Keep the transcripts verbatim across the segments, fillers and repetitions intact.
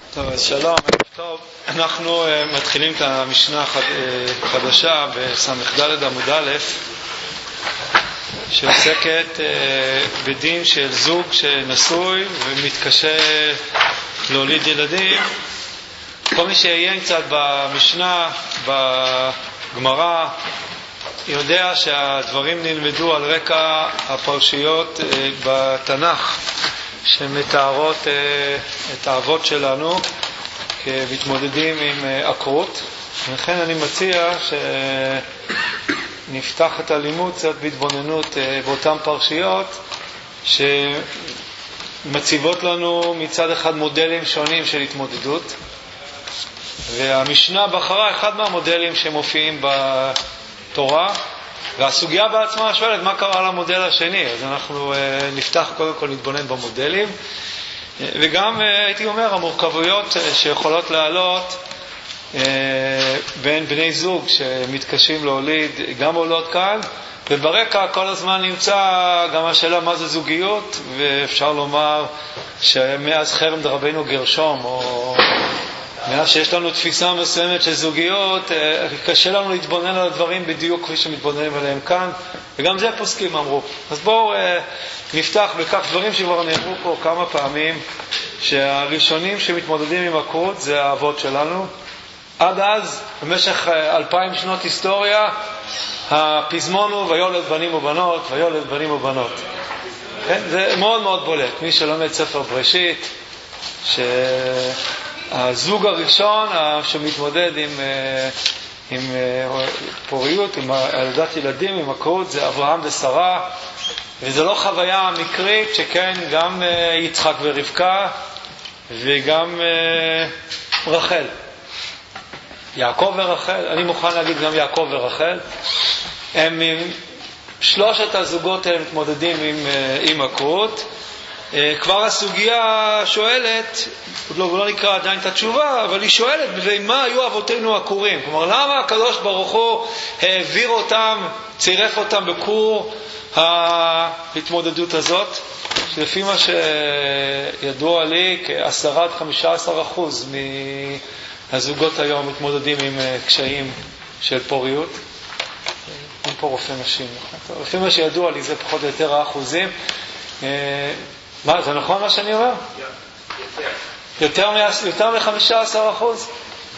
טוב, אז שלום, טוב, אנחנו uh, מתחילים את המשנה חד, uh, חדשה בסמ"ך ד' עמוד א', שעוסקת uh, בדין של זוג שנשוי ומתקשה להוליד ילדים. כל מי שעיין קצת במשנה, בגמרא, יודע שהדברים נלמדו על רקע הפרשיות uh, בתנ"ך, שמתארות uh, את האבות שלנו כמתמודדים עם uh, עקרות. ולכן אני מציע שנפתח את הלימוד קצת בהתבוננות uh, באותן פרשיות שמציבות לנו מצד אחד מודלים שונים של התמודדות, והמשנה בחרה אחד מהמודלים שמופיעים בתורה, והסוגיה בעצמה שואלת מה קרה למודל השני. אז אנחנו uh, נפתח קודם כל להתבונן במודלים, uh, וגם uh, הייתי אומר המורכבויות uh, שיכולות לעלות uh, בין בני זוג שמתקשים להוליד, גם עולות כאן, וברקע כל הזמן נמצא גם השאלה מה זה זוגיות, ואפשר לומר שמאז חרם דרבנו גרשום, או מאז שיש לנו תפיסה מסוימת של זוגיות, קשה לנו להתבונן על הדברים בדיוק כפי שמתבוננים עליהם כאן, וגם זה פוסקים אמרו. אז בואו נפתח בכך דברים שכבר נאמרו פה כמה פעמים, שהראשונים שמתמודדים עם עקרות זה האבות שלנו. עד אז, במשך אלפיים שנות היסטוריה, הפזמון הוא ויולד בנים ובנות, ויולד בנים ובנות. כן? זה מאוד מאוד בולט. מי שלומד ספר בראשית, ש... הזוג הראשון שמתמודד עם, עם פוריות, עם ילדת ילדים, עם עקרות, זה אברהם ושרה, וזה לא חוויה מקרית, שכן גם יצחק ורבקה וגם רחל, יעקב ורחל, אני מוכן להגיד גם יעקב ורחל, הם שלושת הזוגות הם מתמודדים עם, עם עקרות. כבר הסוגיה שואלת, לא, לא נקרא עדיין את התשובה, אבל היא שואלת, מה היו אבותינו עקורים? כלומר, למה הקדוש ברוך הוא העביר אותם, צירף אותם בקור ההתמודדות הזאת? שלפי מה שידוע לי, כעשרה עד חמישה עשר אחוז מהזוגות היום מתמודדים עם קשיים של פוריות. אין פה רופא נשים, נכון? לפי מה שידוע לי זה פחות או יותר האחוזים. מה, זה נכון מה שאני אומר? יותר יותר מ-חמישה עשר אחוז.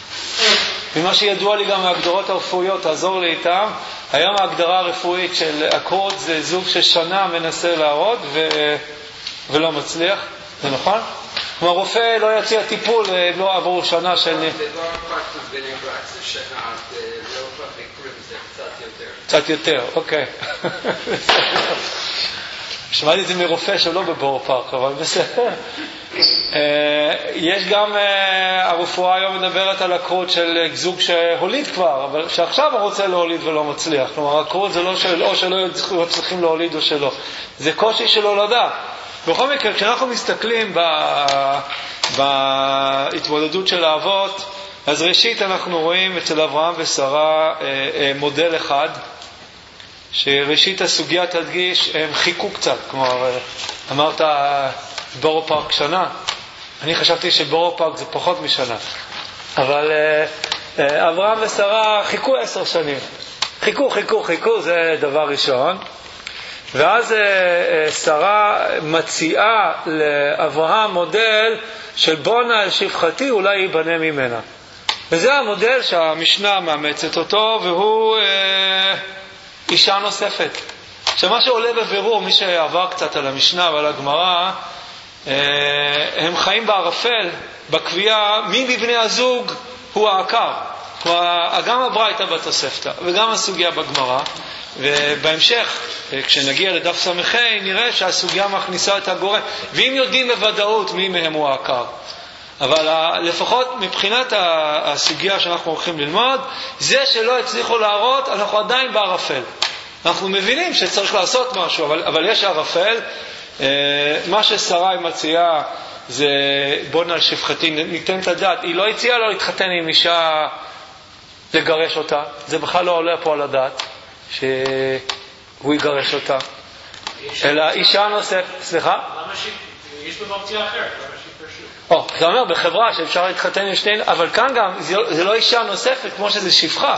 ממה שידוע לי גם מההגדרות הרפואיות, תעזור לי איתם. היום ההגדרה הרפואית של עקרות זה זוג ששנה מנסה להרות ו... ולא מצליח. זה נכון? כלומר, רופא לא יציע טיפול, לא עבור שנה של... זה לא הפרקטוס בנגרץ, זה שנה, זה לא פרקטוס, זה קצת יותר. קצת יותר, אוקיי. שמעתי את זה מרופא שלא בבור פארק, אבל בסדר. יש גם, הרפואה היום מדברת על עקרות של זוג שהוליד כבר, אבל שעכשיו הוא רוצה להוליד ולא מצליח. כלומר, עקרות זה לא של, או שלא צריכים להוליד או שלא. זה קושי של הולדה. בכל מקרה, כשאנחנו מסתכלים בהתמודדות של האבות, אז ראשית אנחנו רואים אצל אברהם ושרה מודל אחד, שראשית הסוגיה תדגיש, הם חיכו קצת, כלומר, אמרת בורו פארק שנה, אני חשבתי שבורו פארק זה פחות משנה, אבל אברהם ושרה חיכו עשר שנים, חיכו, חיכו, חיכו, זה דבר ראשון, ואז שרה מציעה לאברהם מודל של בונה אל שפחתי, אולי ייבנה ממנה. וזה המודל שהמשנה מאמצת אותו, והוא אישה נוספת. עכשיו מה שעולה בבירור, מי שעבר קצת על המשנה ועל הגמרא, הם חיים בערפל, בקביעה מי מבני הזוג הוא העקר. גם הברייתא בתוספתא וגם הסוגיה בגמרא, ובהמשך כשנגיע לדף ס"ה נראה שהסוגיה מכניסה את הגורם, ואם יודעים בוודאות מי מהם הוא העקר. אבל לפחות מבחינת הסוגיה שאנחנו הולכים ללמוד, זה שלא הצליחו להראות, אנחנו עדיין בערפל. אנחנו מבינים שצריך לעשות משהו, אבל, אבל יש ערפל. מה ששרה מציעה זה בונה על שפחתי, ניתן את הדעת. היא לא הציעה לו להתחתן עם אישה, לגרש אותה. זה בכלל לא עולה פה על הדעת שהוא יגרש אותה. אלא אישה נוספת. סליחה? יש לנו אופציה אחרת. או, זה אומר בחברה שאפשר להתחתן עם שני, אבל כאן גם זה, זה לא אישה נוספת כמו שזה שפחה.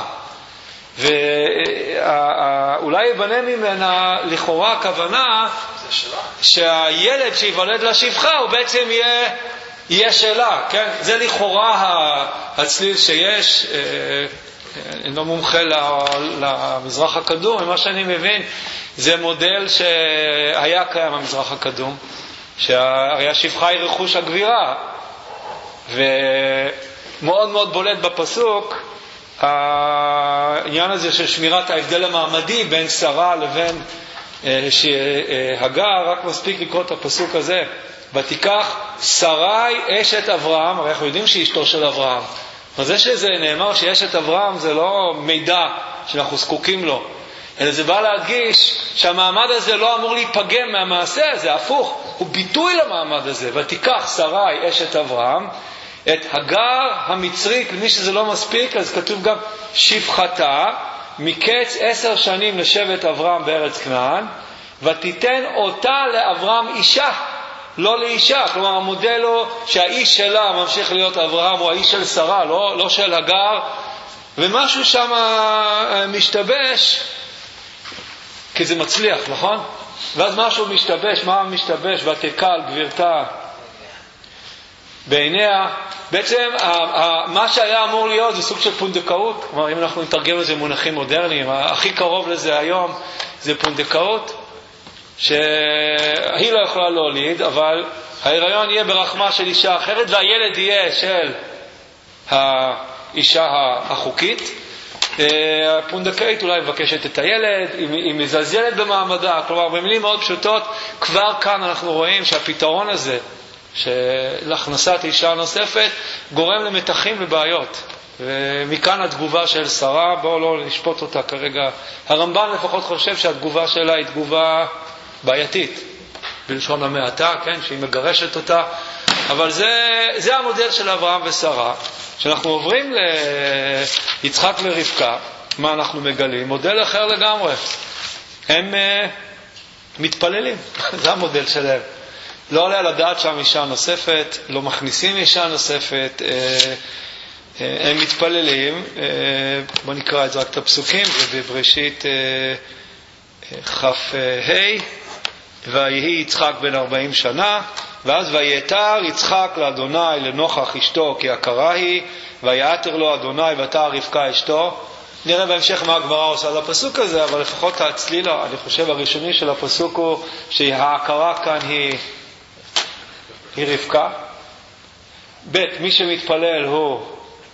ואולי יבנה ממנה לכאורה הכוונה שהילד שיוולד לשפחה הוא בעצם יהיה, יהיה שלה, כן? זה לכאורה הצליל שיש, אני לא מומחה למזרח הקדום, ממה שאני מבין זה מודל שהיה קיים במזרח הקדום, שהרי השפחה היא רכוש הגבירה, ומאוד מאוד בולט בפסוק העניין הזה של שמירת ההבדל המעמדי בין שרה לבין הגר. רק מספיק לקרוא את הפסוק הזה, ותיקח שרי אשת אברהם, הרי אנחנו יודעים שהיא אשתו של אברהם, אבל זה שזה נאמר שאשת אברהם זה לא מידע שאנחנו זקוקים לו, אלא זה בא להדגיש שהמעמד הזה לא אמור להיפגם מהמעשה הזה, הפוך, הוא ביטוי למעמד הזה. ותיקח שרי אשת אברהם את הגר המצרית, למי שזה לא מספיק אז כתוב גם שפחתה, מקץ עשר שנים לשבט אברהם בארץ כנען, ותיתן אותה לאברהם אישה, לא לאישה. כלומר המודל הוא שהאיש שלה ממשיך להיות אברהם, הוא האיש של שרה, לא, לא של הגר. ומשהו שם משתבש, כי זה מצליח, נכון? ואז משהו משתבש, מה משתבש? ותקל גבירתה בעיניה. בעצם מה שהיה אמור להיות זה סוג של פונדקאות. כלומר, אם אנחנו נתרגם לזה מונחים מודרניים, הכי קרוב לזה היום זה פונדקאות, שהיא לא יכולה להוליד, אבל ההיריון יהיה ברחמה של אישה אחרת, והילד יהיה של האישה החוקית. הפונדקאית אולי מבקשת את הילד, היא מזלזלת במעמדה. כלומר, במילים מאוד פשוטות, כבר כאן אנחנו רואים שהפתרון הזה של הכנסת אישה נוספת גורם למתחים ובעיות, ומכאן התגובה של שרה. בואו לא נשפוט אותה כרגע. הרמב"ן לפחות חושב שהתגובה שלה היא תגובה בעייתית בלשון המעטה, כן, שהיא מגרשת אותה. אבל זה, זה המודל של אברהם ושרה. כשאנחנו עוברים ליצחק ורבקה, מה אנחנו מגלים? מודל אחר לגמרי. הם uh, מתפללים. זה המודל שלהם. לא עולה על הדעת שם אישה נוספת, לא מכניסים אישה נוספת, uh, uh, הם מתפללים. Uh, בוא נקרא את זה רק את הפסוקים, זה בבראשית uh, uh, כ"ה, ויהי יצחק בן ארבעים שנה, ואז ויתר יצחק לאדוני לנוכח אשתו כי יקרה היא, ויעתר לו אדוני ותער רבקה אשתו. נראה בהמשך מה הגמרא עושה לפסוק הזה, אבל לפחות הצליל, אני חושב הראשוני של הפסוק הוא שההכרה כאן היא, היא רבקה. ב' מי שמתפלל הוא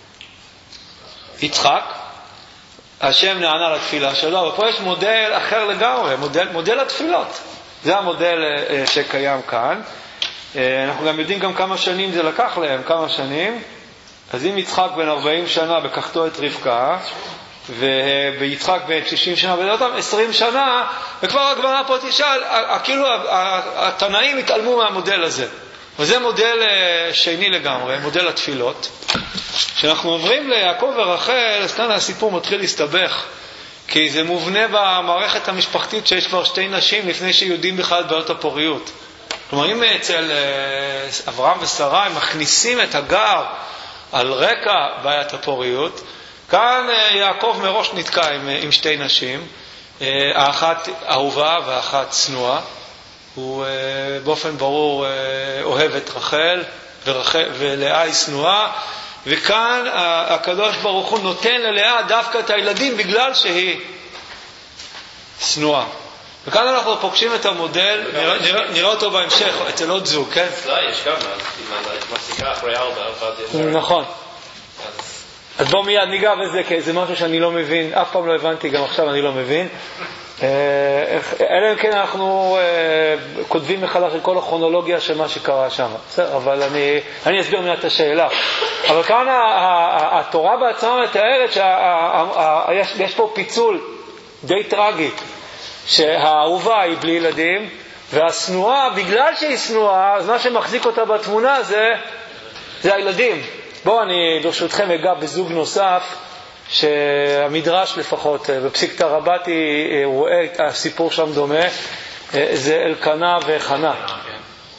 יצחק, השם נענה לתפילה שלו. ופה יש מודל אחר לגמרי, מודל, מודל התפילות. זה המודל שקיים כאן. אנחנו גם יודעים גם כמה שנים זה לקח להם, כמה שנים. אז אם יצחק בן ארבעים שנה בקחתו את רבקה, וביצחק בן שישים שנה וזה אותם עשרים שנה, וכבר הגמרא פה תשאל, כאילו התנאים התעלמו מהמודל הזה. וזה מודל שני לגמרי, מודל התפילות. כשאנחנו עוברים ליעקב ורחל, אז כאן הסיפור מתחיל להסתבך, כי זה מובנה במערכת המשפחתית שיש כבר שתי נשים לפני שיודעים בכלל בעיות הפוריות. כלומר, אם אצל אברהם ושרה הם מכניסים את הגר על רקע בעיית הפוריות, כאן יעקב מראש נתקע עם, עם שתי נשים, האחת אהובה והאחת צנועה. הוא באופן ברור אוהב את רחל, ורחל ולאה היא צנועה, וכאן הקדוש ברוך הוא נותן ללאה דווקא את הילדים בגלל שהיא צנועה. וכאן אנחנו פוגשים את המודל, נראה, נראה, נראה אותו בהמשך, אצל עוד זוג, כן? אצלה יש גם, את מסיקה אחרי ארבע, נכון. אז בואו מיד ניגע בזה, כי זה משהו שאני לא מבין, אף פעם לא הבנתי, גם עכשיו אני לא מבין. אלא אם כן אנחנו כותבים מחדש את כל הכרונולוגיה של מה שקרה שם. אבל אני, אני אסביר מיד את השאלה. אבל כאן התורה בעצמה מתארת שיש פה פיצול די טרגי. שהאהובה היא בלי ילדים, והסנועה, בגלל שהיא סנועה, אז מה שמחזיק אותה בתמונה זה, זה הילדים. בואו אני ברשותכם אגע בזוג נוסף, שהמדרש לפחות, בפסיקתא רבתי, רואה את הסיפור שם דומה, זה אלקנה וחנה.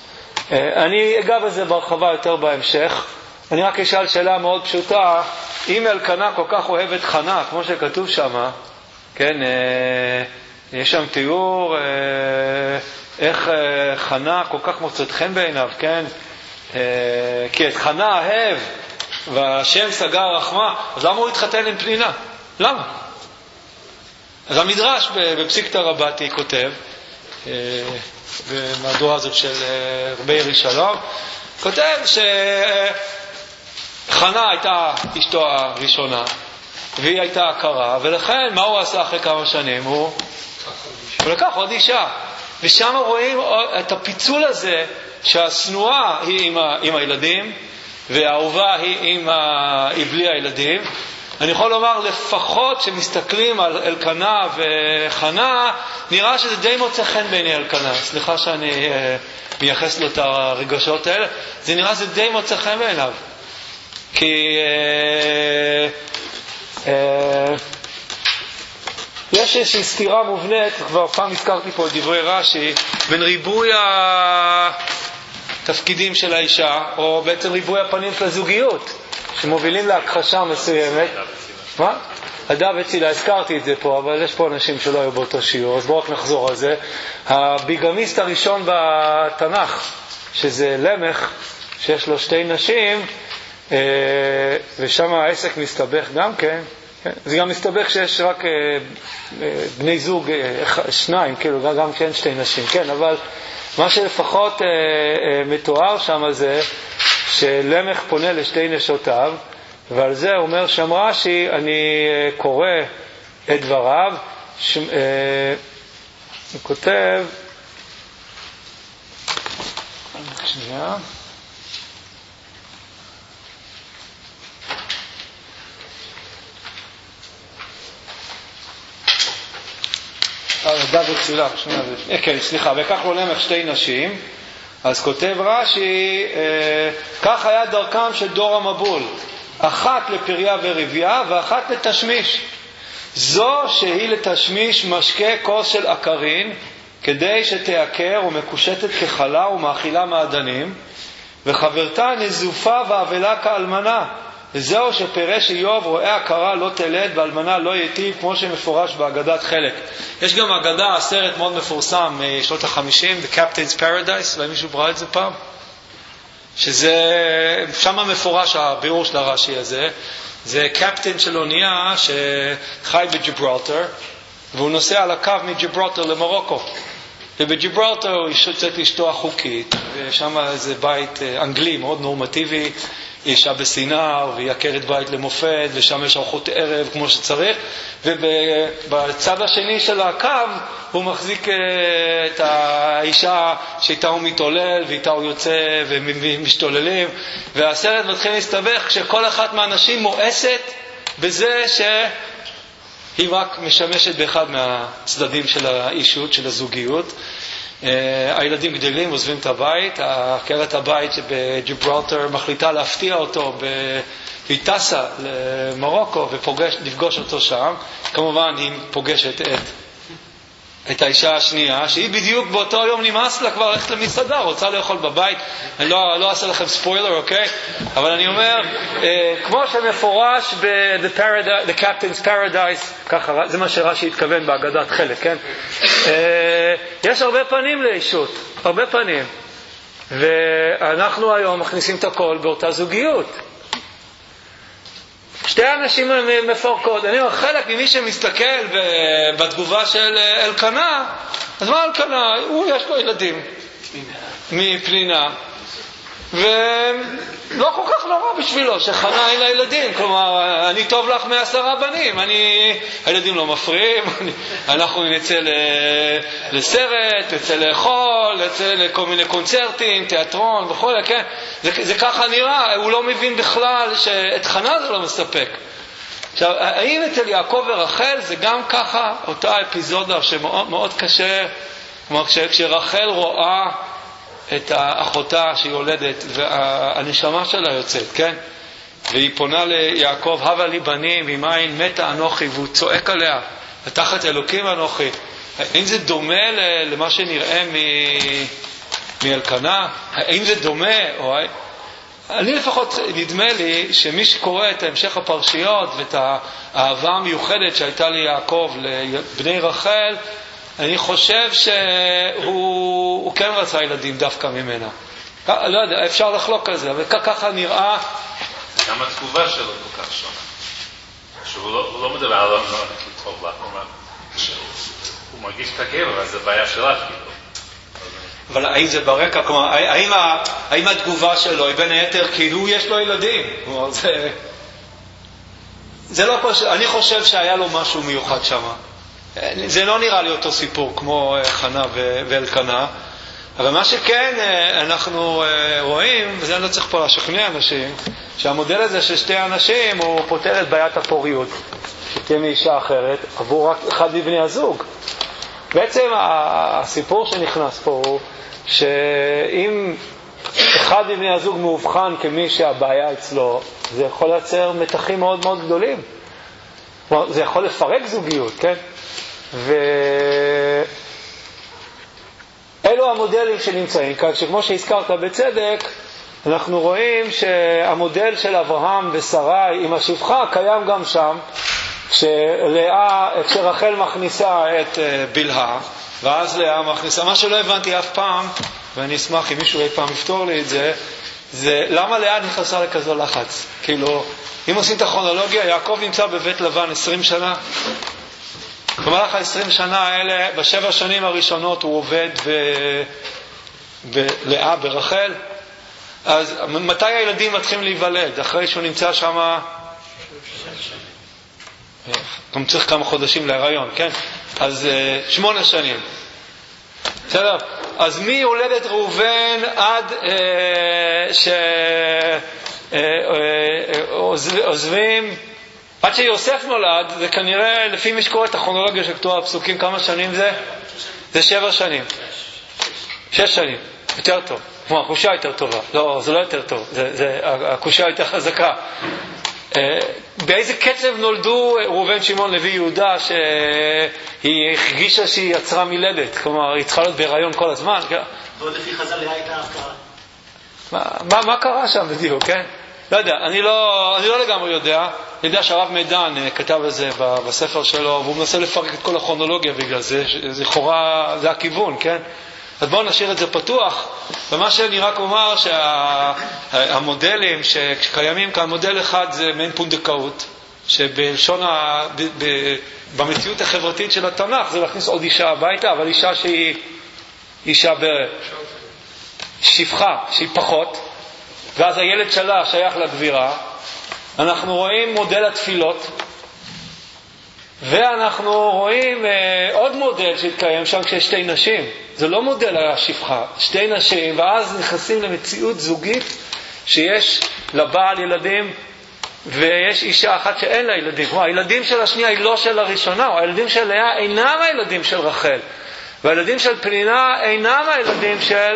אני אגע בזה ברחבה יותר בהמשך. אני רק אשאל שאלה מאוד פשוטה. אם אלקנה כל כך אוהב את חנה, כמו שכתוב שם, כן, יש שם תיאור איך חנה כל כך מוצאת חן בעיניו, כן? כי את חנה אהב והשם סגר רחמה, אז למה הוא התחתן עם פנינה? למה? אז המדרש בפסיקתא רבתי כותב, במהדורה הזאת של רבי ירי שלום, כותב שחנה הייתה אשתו הראשונה והיא הייתה הכרה, ולכן מה הוא עשה אחרי כמה שנים? הוא, הוא לקח עוד אישה, ושם רואים את הפיצול הזה שהסנועה היא עם, ה, עם הילדים והאהובה היא, עם ה, היא בלי הילדים. אני יכול לומר לפחות שמסתכלים על אלקנה וחנה, נראה שזה די מוצא חן בעיני אלקנה. סליחה שאני אה, מייחס לו את הרגשות האלה, זה נראה שזה די מוצא חן בעיניו, כי אה, אה, יש איזושהי סתירה מובנית, כבר פעם הזכרתי פה את דברי רש"י, בין ריבוי התפקידים של האישה, או בעצם ריבוי הפנים של הזוגיות, שמובילים להכחשה מסוימת. מה? הדב וצילה, הזכרתי את זה פה, אבל יש פה אנשים שלא היו באותו שיעור, אז בואו רק נחזור על זה. הביגמיסט הראשון בתנ"ך, שזה למך, שיש לו שתי נשים, ושם העסק מסתבך גם כן, זה גם מסתבך שיש רק בני זוג, שניים, כאילו, גם כן שתי נשים, כן, אבל מה שלפחות מתואר שם זה שלמך פונה לשתי נשותיו, ועל זה אומר שם רש"י, אני קורא את דבריו, ש... הוא כותב, שנייה, דוד צילה, שנייה, כן, סליחה, וכך לו למך שתי נשים, אז כותב רש"י, כך היה דרכם של דור המבול, אחת לפריה ורבייה ואחת לתשמיש. זו שהיא לתשמיש משקה כוס של עקרין, כדי שתעקר ומקושטת כחלה ומאכילה מעדנים, וחברתה נזופה ואבלה כאלמנה. וזהו שפרש איוב רואה הכרה לא תלד ואלמנה לא יתיב, כמו שמפורש בהגדת חלק. יש גם הגדה, סרט מאוד מפורסם משנות החמישים, The Captain's Paradise, אולי מישהו ברא את זה פעם? שזה, שם מפורש הבירור של הרש"י הזה, זה קפטן של אונייה שחי בג'יברלטר, והוא נוסע על הקו מג'יברלטר למרוקו. ובג'יברלטר הוא יוצאת לאשתו החוקית, ושם איזה בית אנגלי מאוד נורמטיבי, אישה בסינר, והיא עקרת בית למופת, ושם יש ארוחות ערב כמו שצריך, ובצד השני של הקו הוא מחזיק את האישה שאיתה הוא מתעולל, ואיתה הוא יוצא ומשתוללים, והסרט מתחיל להסתבך כשכל אחת מהאנשים מואסת בזה שהיא רק משמשת באחד מהצדדים של האישות, של הזוגיות. הילדים גדלים, עוזבים את הבית, עקרת הבית בג'יברלטר מחליטה להפתיע אותו, והיא טסה למרוקו ולפגוש אותו שם. כמובן היא פוגשת את, את האישה השנייה, שהיא בדיוק באותו יום נמאס לה כבר ללכת למסעדה, רוצה לאכול בבית. אני לא, לא אעשה לכם ספוילר, אוקיי? אבל אני אומר, כמו שמפורש ב-The Paradise, The Captain's Paradise, ככה, זה מה שרש"י התכוון בהגדת חלק, כן? יש הרבה פנים לאישות, הרבה פנים. ואנחנו היום מכניסים את הכל באותה זוגיות. שתי אנשים מפורקות. אני אומר, חלק ממי שמסתכל בתגובה של אלקנה, אז מה אלקנה? הוא יש לו ילדים מפנינה, ולא כל כך נורא בשבילו שחנה אין לה ילדים. כלומר, אני טוב לך מעשרה בנים, אני, הילדים לא מפריעים, אני, אנחנו נצא לסרט, נצא לאכול, נצא לכל מיני קונצרטים, תיאטרון וכל, כן? זה, זה ככה נראה. הוא לא מבין בכלל שאת חנה זה לא מספק. עכשיו, האם אצל יעקב ורחל זה גם ככה אותה אפיזודה שמאוד מאוד קשה, כלומר, כשרחל רואה את האחותה שהיא הולדת והנשמה שלה יוצאת, כן? והיא פונה ליעקב, הבה לי בנים, ממין מתה אנוכי, והוא צועק עליה, תחת אלוקים אנוכי. האם זה דומה למה שנראה מאלקנה? האם זה דומה? או... אני לפחות, נדמה לי שמי שקורא את המשך הפרשיות ואת האהבה המיוחדת שהייתה לי יעקב לבני רחל, אני חושב שהוא כן רצה ילדים דווקא ממנה. לא יודע, אפשר לחלוק על זה, אבל ככה נראה. גם התגובה שלו כל כך שונה. שהוא לא, הוא לא מדבר על לא טוב לך, הוא מרגיש את הכאב, אבל זה בעיה שלך. אבל האם זה ברקע? כלומר, האם, האם התגובה שלו היא בין היתר כאילו יש לו ילדים? כלומר, זה, זה לא פשוט. אני חושב שהיה לו משהו מיוחד שם. זה לא נראה לי אותו סיפור כמו חנה ואלקנה. אבל מה שכן אנחנו רואים, וזה אני לא צריך פה לשכנע אנשים, שהמודל הזה של שתי אנשים הוא פותר את בעיית הפוריות, שתהיה מאישה אחרת עבור רק אחד מבני הזוג. בעצם הסיפור שנכנס פה הוא שאם אחד מבני הזוג מאובחן כמי שהבעיה אצלו, זה יכול לייצר מתחים מאוד מאוד גדולים. זה יכול לפרק זוגיות, כן? ו... אלו המודלים שנמצאים כאן, שכמו שהזכרת בצדק, אנחנו רואים שהמודל של אברהם ושרי עם השפחה קיים גם שם, כשלאה, כשרחל מכניסה את בלהה, ואז לאה מכניסה, מה שלא הבנתי אף פעם, ואני אשמח אם מישהו אי פעם יפתור לי את זה, זה למה לאה נכנסה לכזו לחץ? כאילו, אם עושים את הכרונולוגיה, יעקב נמצא בבית לבן עשרים שנה, במהלך ה-עשרים שנה האלה, בשבע שנים הראשונות הוא עובד בלאה, ברחל. אז מתי הילדים מתחילים להיוולד? אחרי שהוא נמצא שם, גם צריך כמה חודשים להיריון, כן? אז שמונה שנים. בסדר? אז מי יולדת ראובן עד שעוזבים, עד שיוסף נולד, זה כנראה, לפי מי שקורא את הכרונולוגיה של כתוב הפסוקים, כמה שנים זה? זה שבע שנים. שש שנים. יותר טוב. כמו, הקושה יותר טובה. לא, זה לא יותר טוב. זה, זה, הקושה יותר חזקה. באיזה קצב נולדו ראובן, שמעון, לוי, יהודה, שהיא הרגישה שהיא יצרה מילדת? כלומר, היא צריכה להיות בהיריון כל הזמן. ועוד לפי חז"ל לאה הייתה הפקרה. מה, מה, מה קרה שם בדיוק, כן? לא יודע, אני לא, אני לא לגמרי יודע. אני יודע שהרב מידן כתב את זה בספר שלו, והוא מנסה לפרק את כל הכרונולוגיה בגלל זה, זה חורה, זה הכיוון, כן? אז בואו נשאיר את זה פתוח. ומה שאני רק אומר שהמודלים שקיימים כאן, מודל אחד זה מעין פונדקאות, שבלשון ה... ב... ב... במציאות החברתית של התנ"ך זה להכניס עוד אישה הביתה, אבל אישה שהיא אישה בשפחה, שהיא פחות, ואז הילד שלה שייך לגבירה. אנחנו רואים מודל התפילות, ואנחנו רואים אה, עוד מודל שהתקיים שם כשיש שתי נשים. זה לא מודל השפחה, שתי נשים, ואז נכנסים למציאות זוגית שיש לבעל ילדים ויש אישה אחת שאין לה ילדים. כלומר, הילדים של השנייה היא לא של הראשונה, או הילדים של לאה אינם הילדים של רחל, והילדים של פנינה אינם הילדים של...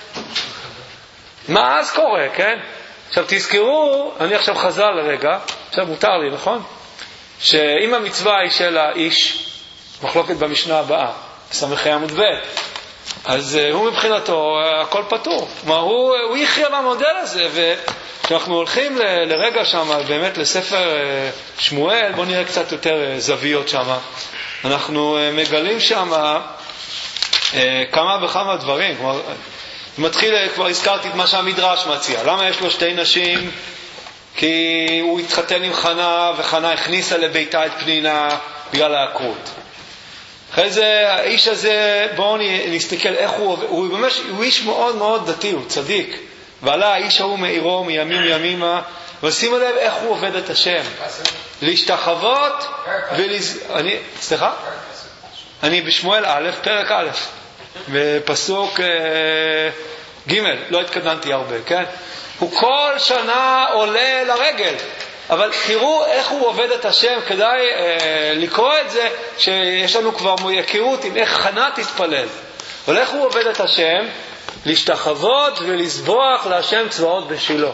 מה אז קורה, כן? עכשיו תזכרו, אני עכשיו חזר לרגע, עכשיו מותר לי, נכון? שאם המצווה היא של האיש, מחלוקת במשנה הבאה, סמכי עמוד ב', אז הוא מבחינתו הכל פתור. כלומר, הוא, הוא יכריע במודל הזה, וכשאנחנו הולכים ל, לרגע שם, באמת לספר שמואל, בואו נראה קצת יותר זוויות שם. אנחנו מגלים שם כמה וכמה דברים. כלומר, מתחיל, כבר הזכרתי את מה שהמדרש מציע. למה יש לו שתי נשים? כי הוא התחתן עם חנה, וחנה הכניסה לביתה את פנינה בגלל העקרות. אחרי זה, האיש הזה, בואו נסתכל איך הוא, הוא ממש, הוא איש מאוד מאוד דתי, הוא צדיק. ועלה האיש ההוא מעירו מימים ימימה, ושימו לב איך הוא עובד את השם. להשתחוות ולז... אני, סליחה? אני בשמואל א', פרק א', בפסוק ג', לא התקדמתי הרבה, כן? הוא כל שנה עולה לרגל. אבל תראו איך הוא עובד את השם, כדאי אה, לקרוא את זה, שיש לנו כבר היכרות עם איך חנה תתפלל. אבל איך הוא עובד את השם? להשתחוות ולסבוח להשם צבאות בשילה.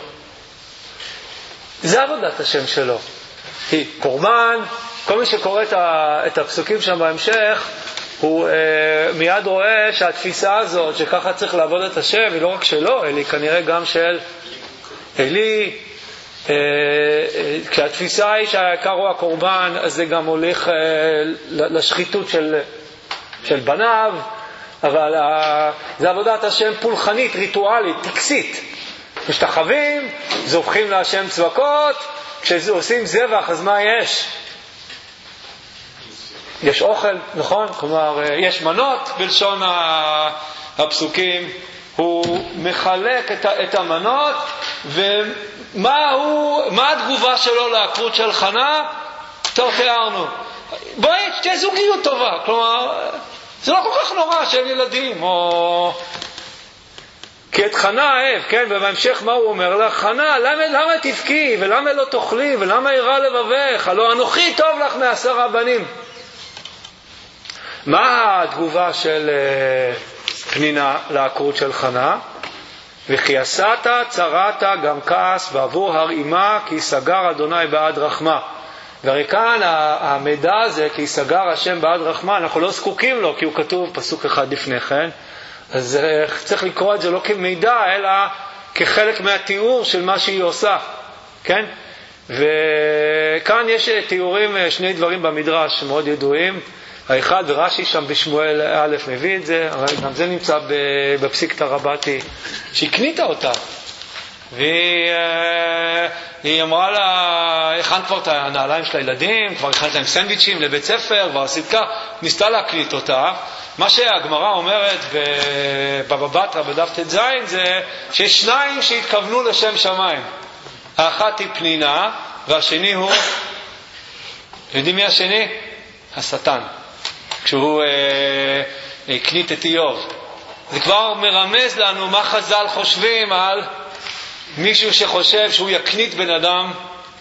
זה עבודת השם שלו. היא קורבן, כל מי שקורא את, ה, את הפסוקים שם בהמשך, הוא אה, מיד רואה שהתפיסה הזאת שככה צריך לעבוד את השם היא לא רק שלו, אלא כנראה גם של אלי. אה, אה, כשהתפיסה היא שהעיקר הוא הקורבן, אז זה גם הולך אה, לשחיתות של, של בניו, אבל אה, זה עבודת השם פולחנית, ריטואלית, טקסית. משתחווים, זובחים להשם צבקות, כשעושים זבח אז מה יש? יש אוכל, נכון? כלומר, יש מנות בלשון הפסוקים. הוא מחלק את המנות, ומה הוא, מה התגובה שלו לעקרות של חנה? טוב, תיארנו. בואי, תהיה זוגיות טובה. כלומר, זה לא כל כך נורא שהם ילדים, או... כי את חנה אהב, כן? ובהמשך מה הוא אומר לה? חנה, למה, למה תבכי? ולמה לא תאכלי? ולמה ירא לבבך? הלא אנוכי טוב לך מעשרה בנים. מה התגובה של uh, פנינה לעקרות של חנה? וכי עשת צרת גם כעס בעבור הרעימה כי סגר אדוני בעד רחמה. והרי כאן המידע הזה כי סגר השם בעד רחמה, אנחנו לא זקוקים לו כי הוא כתוב פסוק אחד לפני כן. אז uh, צריך לקרוא את זה לא כמידע אלא כחלק מהתיאור של מה שהיא עושה, כן? וכאן יש תיאורים, שני דברים במדרש מאוד ידועים. האחד, ורש"י שם בשמואל א' מביא את זה, אבל גם זה נמצא בפסיקתא רבתי, שהיא קנית אותה. והיא אמרה לה, הכנת כבר את הנעליים של הילדים, כבר הכנת להם סנדוויצ'ים לבית ספר, כבר עשית כך, ניסתה להקליט אותה. מה שהגמרא אומרת בבבא בתרא בדף ט"ז זה שיש שניים שהתכוונו לשם שמיים. האחת היא פנינה, והשני הוא, יודעים מי השני? השטן. כשהוא אה, הקנית את איוב. זה כבר מרמז לנו מה חז"ל חושבים על מישהו שחושב שהוא יקנית בן אדם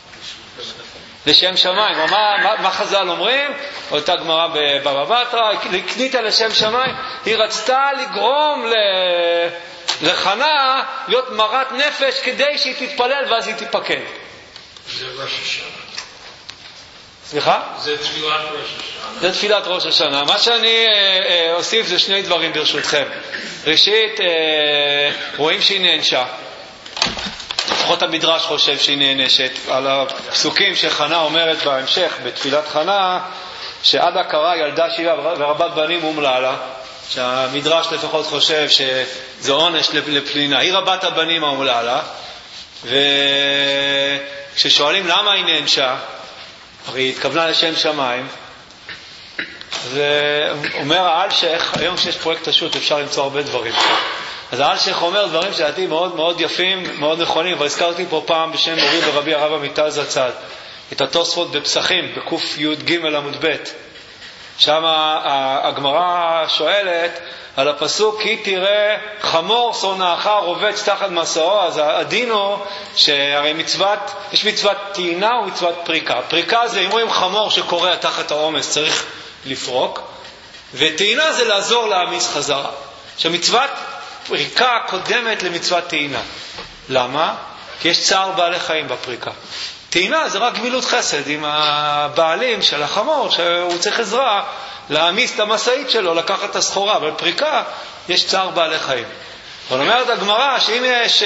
לשם שמיים. מה, מה, מה חז"ל אומרים? אותה גמרא בבבא בתרא, הקנית לשם שמיים. היא רצתה לגרום ל... לחנה להיות מרת נפש כדי שהיא תתפלל ואז היא תיפקד. זה ראש השנה. סליחה? זה תפילת ראש השנה. זה תפילת ראש השנה. מה שאני אה, אה, אוסיף זה שני דברים ברשותכם. ראשית, אה, רואים שהיא נענשה. לפחות המדרש חושב שהיא נענשת. על הפסוקים שחנה אומרת בהמשך, בתפילת חנה, שעד הכרה ילדה שבעה ורבת בנים אומלה לה. שהמדרש לפחות חושב שזה עונש לפנינה. היא רבת הבנים האומלה לה. וכששואלים למה היא נענשה, הרי היא התכוונה לשם שמיים. ואומר האלשך, היום שיש פרויקט השו"ת אפשר למצוא הרבה דברים. אז האלשך אומר דברים שלדעתי מאוד מאוד יפים, מאוד נכונים, אבל הזכרתי פה פעם בשם מורי ברבי הרב עמיטל זצ"ל, את התוספות בפסחים, בקוף י' ג' עמוד ב'. שם הגמרא שואלת על הפסוק כי תראה חמור שונאך רובץ תחת מסעו. אז הדין הוא שהרי מצוות, יש מצוות טעינה ומצוות פריקה. פריקה זה אם רואים חמור שקורע תחת העומס צריך לפרוק, וטעינה זה לעזור להעמיס חזרה. שמצוות פריקה קודמת למצוות טעינה. למה? כי יש צער בעלי חיים בפריקה. טעינה זה רק גמילות חסד עם הבעלים של החמור שהוא צריך עזרה להעמיס את המשאית שלו, לקחת את הסחורה. אבל פריקה יש צער בעלי חיים. אבל אומרת הגמרא שאם יש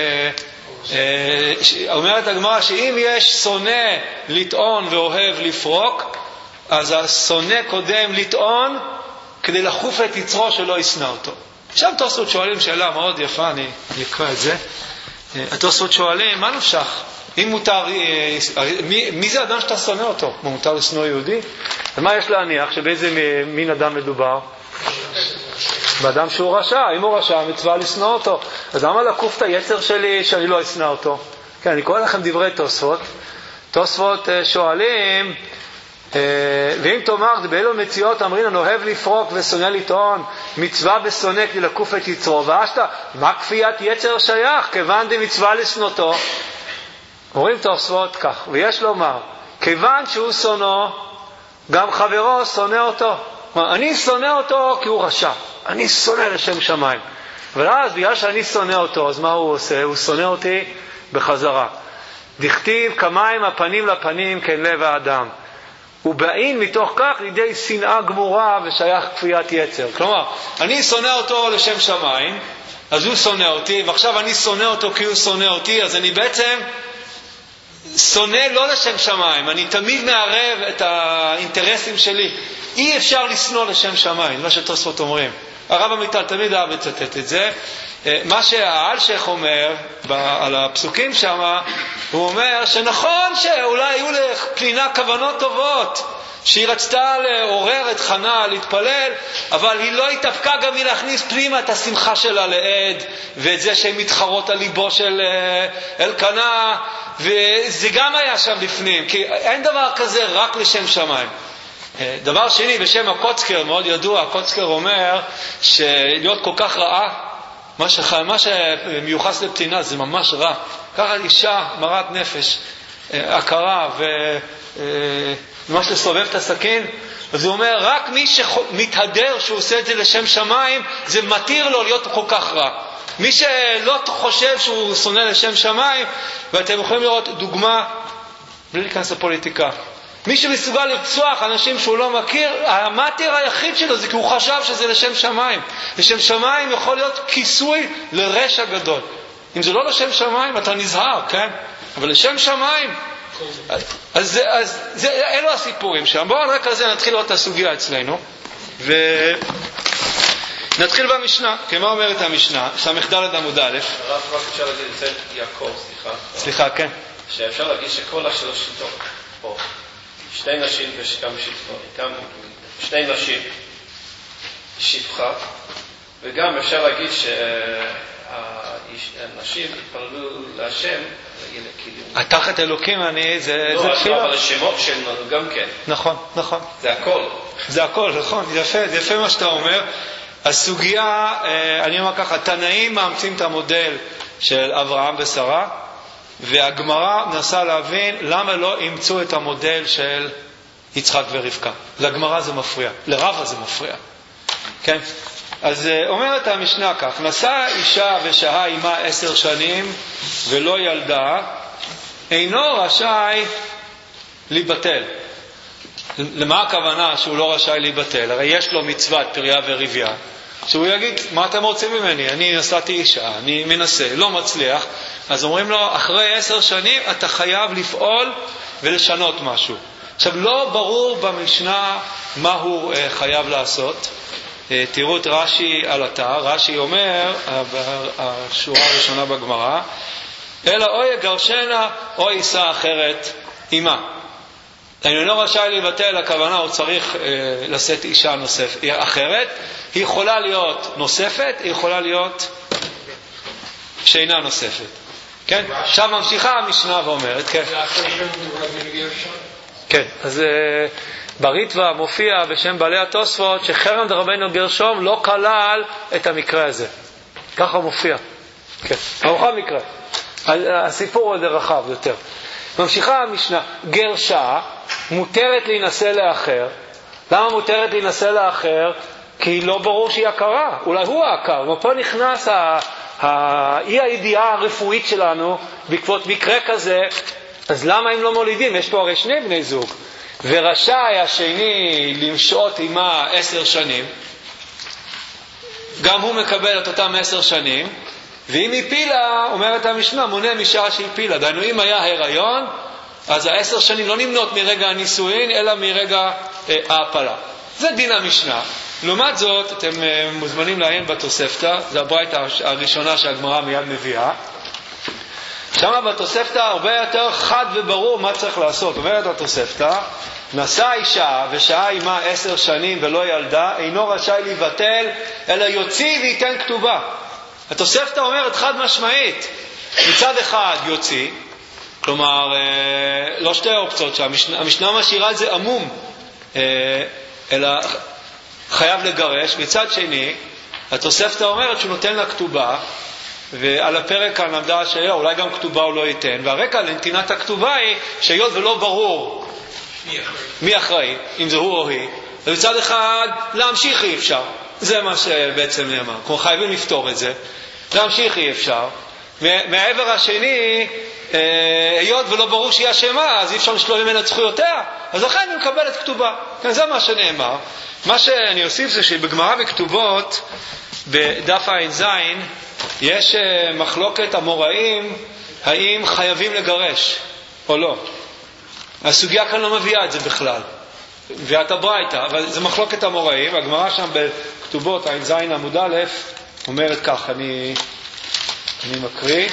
אומרת הגמרא שאם יש שונא לטעון ואוהב לפרוק, אז השונא קודם לטעון כדי לחוף את יצרו שלא ישנא אותו. עכשיו תוספות שואלים שאלה מאוד יפה, אני אקרא את זה. התוספות שואלים, מה נפשך? אם מותר, מי, מי זה אדם שאתה שונא אותו? מה, מותר לשנוא יהודי? ומה יש להניח? שבאיזה מין אדם מדובר? באדם שהוא רשע. אם הוא רשע, מצווה לשנוא אותו. אז למה לקוף את היצר שלי שאני לא אשנא אותו? כן, אני קורא לכם דברי תוספות. תוספות שואלים, ואם תאמר, באלו מציאות אמרין, אוהב לפרוק ושונא לטעון, מצווה בשונא כדי לקוף את יצרו, ואשתה, מה כפיית יצר שייך? כיוון די מצווה לשנותו. אומרים תוספות כך, ויש לומר, כיוון שהוא שונא, גם חברו שונא אותו. אני שונא אותו כי הוא רשע, אני שונא לשם שמיים. אבל אז בגלל שאני שונא אותו, אז מה הוא עושה? הוא שונא אותי בחזרה. דכתיב כמים הפנים לפנים כן לב האדם. ובאים מתוך כך לידי שנאה גמורה ושייך כפיית יצר. כלומר, אני שונא אותו לשם שמיים, אז הוא שונא אותי, ועכשיו אני שונא אותו כי הוא שונא אותי, אז אני בעצם שונא לא לשם שמיים, אני תמיד מערב את האינטרסים שלי. אי אפשר לשנוא לשם שמיים, מה שתוספות אומרים. הרב עמיטל תמיד אהב לצטט את זה. מה שהאלשיך אומר על הפסוקים שם, הוא אומר שנכון שאולי היו לפנינה כוונות טובות, שהיא רצתה לעורר את חנה להתפלל, אבל היא לא התאפקה גם מלהכניס פנימה את השמחה שלה לעד, ואת זה שהיא מתחרות על ליבו של אלקנה, וזה גם היה שם בפנים, כי אין דבר כזה רק לשם שמיים. דבר שני, בשם הקוצקר, מאוד ידוע, הקוצקר אומר שלהיות כל כך רעה, מה, שח... מה שמיוחס לפתינה זה ממש רע. ככה אישה מרת נפש, הכרה וממש לסובב את הסכין, אז הוא אומר, רק מי שמתהדר שהוא עושה את זה לשם שמיים, זה מתיר לו להיות כל כך רע. מי שלא חושב שהוא שונא לשם שמיים, ואתם יכולים לראות דוגמה, בלי להיכנס לפוליטיקה, מי שמסוגל לרצוח אנשים שהוא לא מכיר, המטר היחיד שלו זה כי הוא חשב שזה לשם שמיים. לשם שמיים יכול להיות כיסוי לרשע גדול. אם זה לא לשם שמיים, אתה נזהר, כן? אבל לשם שמיים, אז, אז זה, אלו הסיפורים שם. בואו רק על זה נתחיל לראות את הסוגיה אצלנו, ונתחיל במשנה. כמה אומרת המשנה? סמך ד' עמוד א'. הרב, רק אפשר להגיד אצל יעקב, סליחה. סליחה, כן. שאפשר להגיד שכל השלוש שיטות פה, שתי נשים וגם שפחה, שני נשים שפחה, וגם אפשר להגיד שהנשים התפללו להשם, התחת אלוקים אני, זה תפילה. לא, אבל השמות שלנו גם כן. נכון, נכון. זה הכל. זה הכל, נכון. יפה, זה יפה מה שאתה אומר. הסוגיה, אני אומר ככה, תנאים מאמצים את המודל של אברהם ושרה, והגמרא מנסה להבין למה לא אימצו את המודל של יצחק ורבקה. לגמרא זה מפריע, לרבא זה מפריע. כן? אז אומרת המשנה כך, נשא אישה ושהה עמה עשר שנים ולא ילדה, אינו רשאי להיבטל. למה הכוונה שהוא לא רשאי להיבטל? הרי יש לו מצוות פריה ורביה. שהוא יגיד, מה אתם רוצים ממני? אני נשאתי אישה, אני מנסה, לא מצליח. אז אומרים לו, אחרי עשר שנים אתה חייב לפעול ולשנות משהו. עכשיו, לא ברור במשנה מה הוא אה, חייב לעשות. אה, תראו את רש"י על התא. רש"י אומר, השורה הראשונה בגמרא, אלא או יגרשנה או יישא אחרת עמה. אני לא רשאי להיבטל, הכוונה הוא צריך אה, לשאת אישה נוספת, אחרת. היא יכולה להיות נוספת, היא יכולה להיות שאינה נוספת. כן? עכשיו ממשיכה המשנה ואומרת, כן. כן, אז בריטווה מופיע בשם בעלי התוספות שחרם דרבנו גרשום לא כלל את המקרה הזה. ככה מופיע. כן, ארוחה מקרה. הסיפור הוא רחב יותר. ממשיכה המשנה, גרשה מותרת להינשא לאחר. למה מותרת להינשא לאחר? כי לא ברור שהיא הכרה, אולי הוא ההכר. ופה נכנס האי הידיעה הרפואית שלנו בעקבות מקרה כזה. אז למה הם לא מולידים? יש פה הרי שני בני זוג, ורשאי השני למשעות עמה עשר שנים, גם הוא מקבל את אותם עשר שנים, ואם היא פילה, אומרת המשנה, מונה משעה שהיא פילה. דהיינו, אם היה הריון, אז העשר שנים לא נמנות מרגע הנישואין, אלא מרגע אה, ההפלה. זה דין המשנה. לעומת זאת, אתם מוזמנים לעיין בתוספתא, זה הברייתא הראשונה שהגמרא מיד מביאה. שמה בתוספתא הרבה יותר חד וברור מה צריך לעשות. אומרת התוספתא, נשא אישה ושהה עמה עשר שנים ולא ילדה, אינו רשאי להיבטל, אלא יוציא וייתן כתובה. התוספתא אומרת חד משמעית, מצד אחד יוציא, כלומר, לא שתי אופציות שהמשנה, המשנה משאירה את זה עמום, אלא חייב לגרש. מצד שני, התוספתא אומרת שהוא נותן לה כתובה, ועל הפרק כאן עמדה השאלה, אולי גם כתובה הוא לא ייתן, והרקע לנתינת הכתובה היא שהיות ולא ברור מי אחראי, מי אחראי אם זה הוא או היא, ובצד אחד להמשיך אי אפשר, זה מה שבעצם נאמר, כמו חייבים לפתור את זה, להמשיך אי אפשר, מהעבר השני, היות ולא ברור שהיא אשמה, אז אי אפשר לשלול ממנה את זכויותיה, אז לכן היא מקבלת כתובה. כן, זה מה שנאמר. מה שאני אוסיף זה שבגמרא בכתובות, בדף עין זין, יש מחלוקת המוראים, האם חייבים לגרש או לא. הסוגיה כאן לא מביאה את זה בכלל. מביאה את הברייתא, אבל זה מחלוקת המוראים. הגמרא שם בכתובות, עין זין עמוד א', אומרת כך, אני, אני מקריא.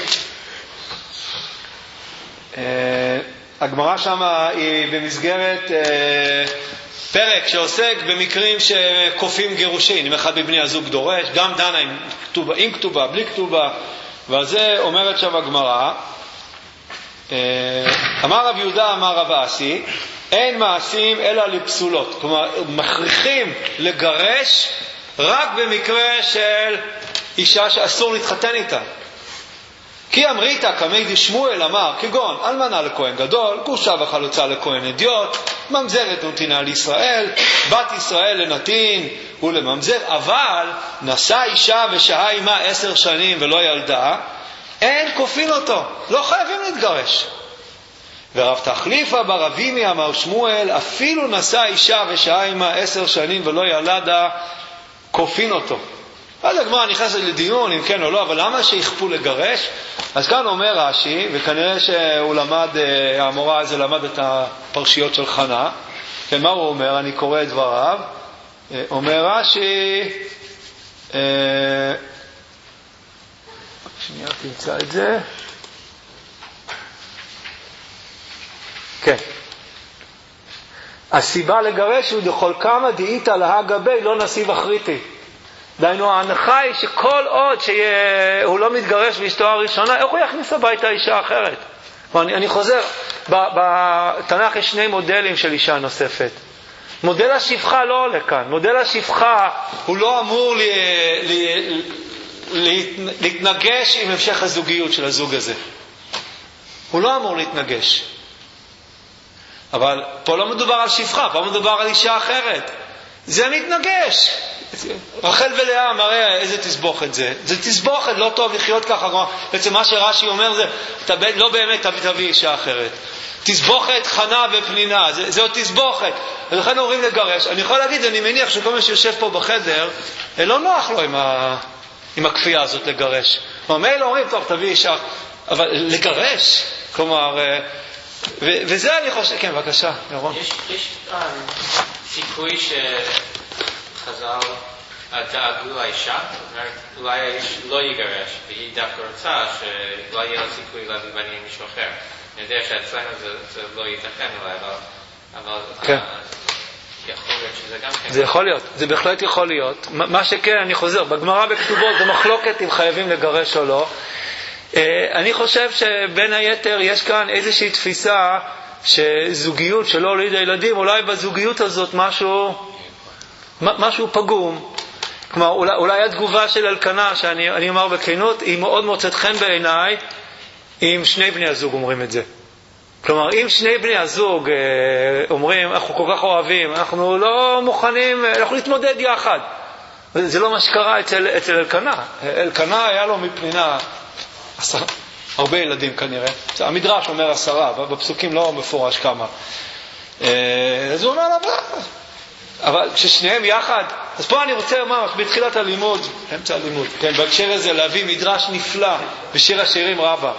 הגמרא שם היא במסגרת פרק שעוסק במקרים שקופים גירושין, אם אחד מבני הזוג דורש, גם דנה עם כתובה, עם כתובה, בלי כתובה, ועל זה אומרת שם הגמרא, אמר רב יהודה אמר רב אסי, אין מעשים אלא לפסולות. כלומר, מכריחים לגרש רק במקרה של אישה שאסור להתחתן איתה. כי אמריתה כמי דשמואל אמר, כגון אלמנה לכהן גדול, גרושה וחלוצה לכהן אדיוט, ממזרת נתינה לישראל, בת ישראל לנתין ולממזר, אבל נשא אישה ושהה עמה עשר שנים ולא ילדה, אין כופין אותו, לא חייבים להתגרש. ורב תחליפה ברבימי אמר שמואל, אפילו נשא אישה ושהה עמה עשר שנים ולא ילדה, כופין אותו. אז הגמרא נכנסת לדיון אם כן או לא, אבל למה שיכפו לגרש? אז כאן אומר רש"י, וכנראה שהוא למד, המורה הזה למד את הפרשיות של חנה, כן, מה הוא אומר? אני קורא את דבריו. אומר רש"י, שנייה תמצא את זה, כן, הסיבה לגרש הוא דכל כמה דאיתא להא גבי לא נסיב אחריתי. דיינו, ההנחה היא שכל עוד שהוא לא מתגרש באשתו הראשונה, איך הוא יכניס הביתה אישה אחרת? אני, אני חוזר, בתנ"ך יש שני מודלים של אישה נוספת. מודל השפחה לא עולה כאן. מודל השפחה הוא לא אמור לי, לי, לי, להתנגש עם המשך הזוגיות של הזוג הזה. הוא לא אמור להתנגש. אבל פה לא מדובר על שפחה, פה מדובר על אישה אחרת. זה מתנגש. רחל ולאה מראה איזה תסבוכת זה. זה תסבוכת, לא טוב לחיות ככה. בעצם מה שרש"י אומר זה, אתה לא באמת תביא אישה אחרת. תסבוכת חנה ופנינה, זה, זה עוד תסבוכת. ולכן אומרים לגרש. אני יכול להגיד, אני מניח שכל מי שיושב פה בחדר, לא נוח לו עם, ה... עם הכפייה הזאת לגרש. מילא אומרים, טוב, תביא אישה. אבל לגרש, כלומר, ו... וזה אני חושב, כן, בבקשה, ירון. יש, יש סיכוי שחז"ל דאגו לאישה, אולי האיש לא יגרש, והיא דווקא רוצה שלא יהיה לה סיכוי להביא בנים עם מישהו אחר. אני יודע שאצלנו זה, זה לא ייתכן אולי, אבל, אבל כן. יכול להיות שזה גם כן. זה יכול להיות, זה בהחלט יכול להיות. מה שכן, אני חוזר, בגמרא בכתובות זה מחלוקת אם חייבים לגרש או לא. אני חושב שבין היתר יש כאן איזושהי תפיסה שזוגיות שלא הולידה ילדים, אולי בזוגיות הזאת משהו, משהו פגום. כלומר, אולי, אולי התגובה של אלקנה, שאני אני אומר בכנות, היא מאוד מוצאת חן בעיניי, אם שני בני הזוג אומרים את זה. כלומר, אם שני בני הזוג אומרים, אנחנו כל כך אוהבים, אנחנו לא מוכנים, אנחנו נתמודד יחד. זה לא מה שקרה אצל, אצל אלקנה. אלקנה היה לו מפנינה עשר, הרבה ילדים כנראה. המדרש אומר עשרה, בפסוקים לא מפורש כמה. אז הוא אומר לה, אבל כששניהם יחד, אז פה אני רוצה לומר, בתחילת הלימוד, אמצע הלימוד, כן, בהקשר הזה להביא מדרש נפלא בשיר השירים רבה.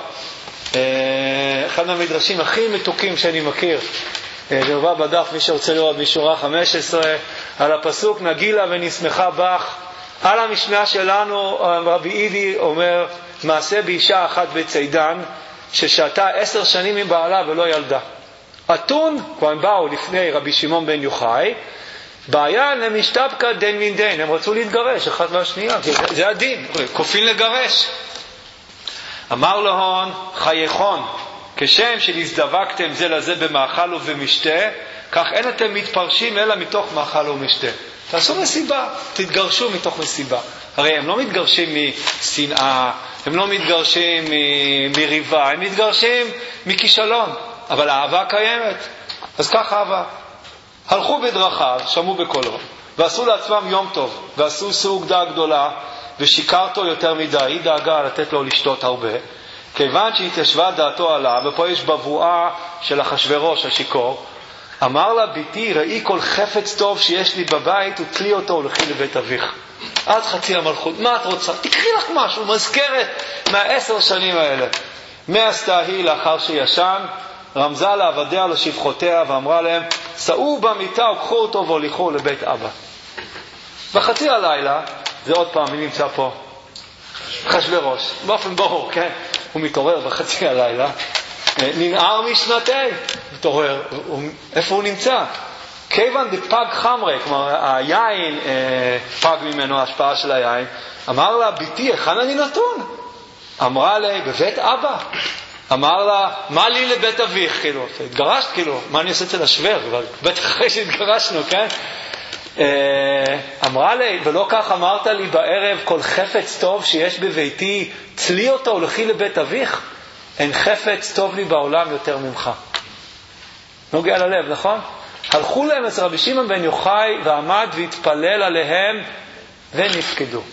אחד מהמדרשים הכי מתוקים שאני מכיר, זה הובא בדף, מי שרוצה לראות בשורה חמש עשרה, על הפסוק נגילה ונשמחה בך. על המשנה שלנו רבי אידי אומר, מעשה באישה אחת בצידן, ששהתה עשר שנים עם בעלה ולא ילדה. אתון, כבר הם באו לפני רבי שמעון בן יוחאי, בעיה למשתבקה דין מן דין, הם רצו להתגרש אחד מהשנייה, זה, זה הדין, כופין לגרש. אמר להון, חייכון, כשם שנזדבקתם זה לזה במאכל ובמשתה, כך אין אתם מתפרשים אלא מתוך מאכל ומשתה. תעשו מסיבה, תתגרשו מתוך מסיבה. הרי הם לא מתגרשים משנאה, הם לא מתגרשים מריבה, הם מתגרשים מכישלון, אבל האהבה קיימת. אז כך אהבה. הלכו בדרכיו, שמעו בקולו, ועשו לעצמם יום טוב, ועשו סעודה גדולה, ושיקרתו יותר מדי, היא דאגה לתת לו לשתות הרבה, כיוון שהתיישבה דעתו עליו, ופה יש בבואה של אחשוורוש השיקור, אמר לה, ביתי, ראי כל חפץ טוב שיש לי בבית, ותלי אותו ולכי לבית אביך. אז חצי המלכות, מה את רוצה? תקחי לך משהו, מזכרת מהעשר שנים האלה. מה עשתה היא לאחר שישן? רמזה לעבדיה לשפחותיה ואמרה להם, סעו במיטה וקחו אותו והוליכו לבית אבא. בחצי הלילה, זה עוד פעם, מי נמצא פה? אחשוורוש, באופן ברור, כן? הוא מתעורר בחצי הלילה, ננער משנתי, מתעורר, איפה הוא נמצא? כיוון דפג חמרי, כלומר היין פג ממנו, ההשפעה של היין, אמר לה, ביתי, היכן אני נתון? אמרה לי, בבית אבא. אמר לה, מה לי לבית אביך? כאילו, התגרשת, כאילו, מה אני עושה אצל השוור? בטח אחרי שהתגרשנו, כן? אמרה לי, ולא כך אמרת לי בערב, כל חפץ טוב שיש בביתי, צלי אותו ולכי לבית אביך? אין חפץ טוב לי בעולם יותר ממך. נוגע ללב, נכון? הלכו להם את רבי שמעון בן יוחאי ועמד והתפלל עליהם ונפקדו.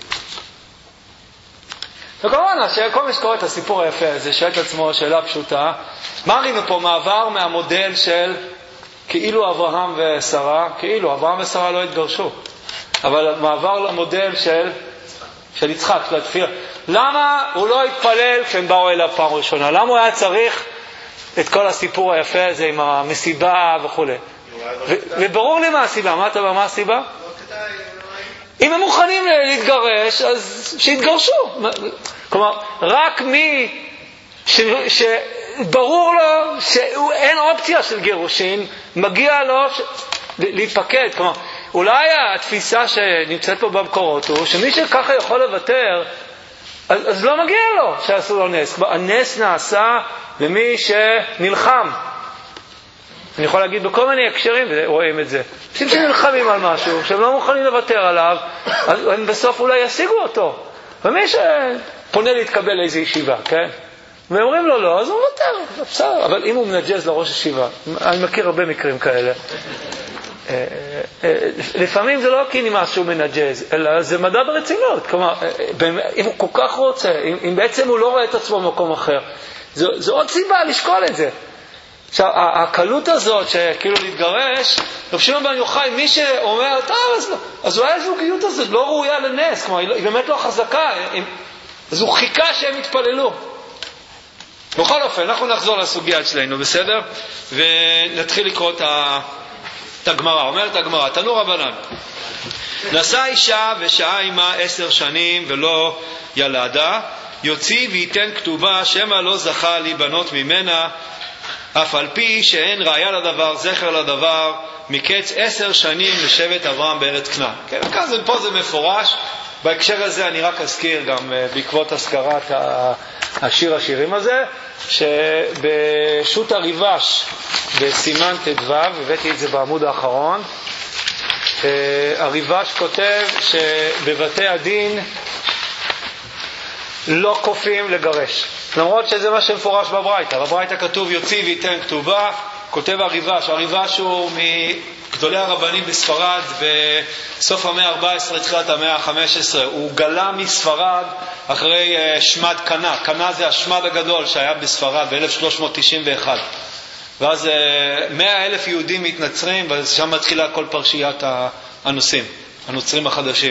וכמובן, כל מי שקורא את הסיפור היפה הזה, שואל את עצמו שאלה פשוטה, מה ראינו פה? מעבר מהמודל של כאילו אברהם ושרה, כאילו אברהם ושרה לא התגרשו, אבל מעבר למודל של, של יצחק, של התפילה. למה הוא לא התפלל כשהם באו אליו פעם ראשונה? למה הוא היה צריך את כל הסיפור היפה הזה עם המסיבה וכו'? וברור לי מה הסיבה. מה אתה אומר, מה הסיבה? אם הם מוכנים להתגרש, אז שיתגרשו. כלומר, רק מי ש... שברור לו שאין אופציה של גירושין, מגיע לו ש... להתפקד. כלומר, אולי התפיסה שנמצאת פה במקורות הוא שמי שככה יכול לוותר, אז, אז לא מגיע לו שעשו לו נס. הנס נעשה למי שנלחם. אני יכול להגיד בכל מיני הקשרים, ורואים את זה. אנשים שנלחמים על משהו, שהם לא מוכנים לוותר עליו, אז הם בסוף אולי ישיגו אותו. ומי שפונה להתקבל לאיזו ישיבה, כן? ואומרים לו לא, אז הוא מוותר, בסדר. אבל אם הוא מנג'ז לראש ישיבה, אני מכיר הרבה מקרים כאלה. לפעמים זה לא כי נמאס שהוא מנג'ז, אלא זה מדע ברצינות. כלומר, אם הוא כל כך רוצה, אם בעצם הוא לא רואה את עצמו במקום אחר, זו עוד סיבה לשקול את זה. עכשיו, הקלות הזאת שכאילו להתגרש, רבי שמעון בן יוחאי, מי שאומר, טוב, אז, אז אולי הזוגיות הזאת לא ראויה לנס, כלומר, היא באמת לא חזקה, אז הוא חיכה שהם יתפללו. בכל אופן, אנחנו נחזור לסוגיה אצלנו, בסדר? ונתחיל לקרוא את הגמרא. אומרת הגמרא, תנו רבנן, נשא אישה ושהה עמה עשר שנים ולא ילדה, יוציא וייתן כתובה, שמא לא זכה להיבנות ממנה, אף על פי שאין ראיה לדבר, זכר לדבר, מקץ עשר שנים לשבט אברהם בארץ כנען. כן, כאן פה זה מפורש. בהקשר הזה אני רק אזכיר גם בעקבות הזכרת השיר השירים הזה, שבשו"ת הריבש בסימן ט"ו, הבאתי את זה בעמוד האחרון, הריבש כותב שבבתי הדין לא כופים לגרש, למרות שזה מה שמפורש בברייתא. בברייתא כתוב יוציא וייתן כתובה, כותב הריבש. הריבש הוא מגדולי הרבנים בספרד בסוף המאה ה-ארבע עשרה, תחילת המאה ה-חמש עשרה. הוא גלה מספרד אחרי שמד קנה. קנה זה השמד הגדול שהיה בספרד ב-אלף שלוש מאות תשעים ואחת. ואז מאה אלף יהודים מתנצרים, ושם מתחילה כל פרשיית הנוצרים, הנוצרים החדשים.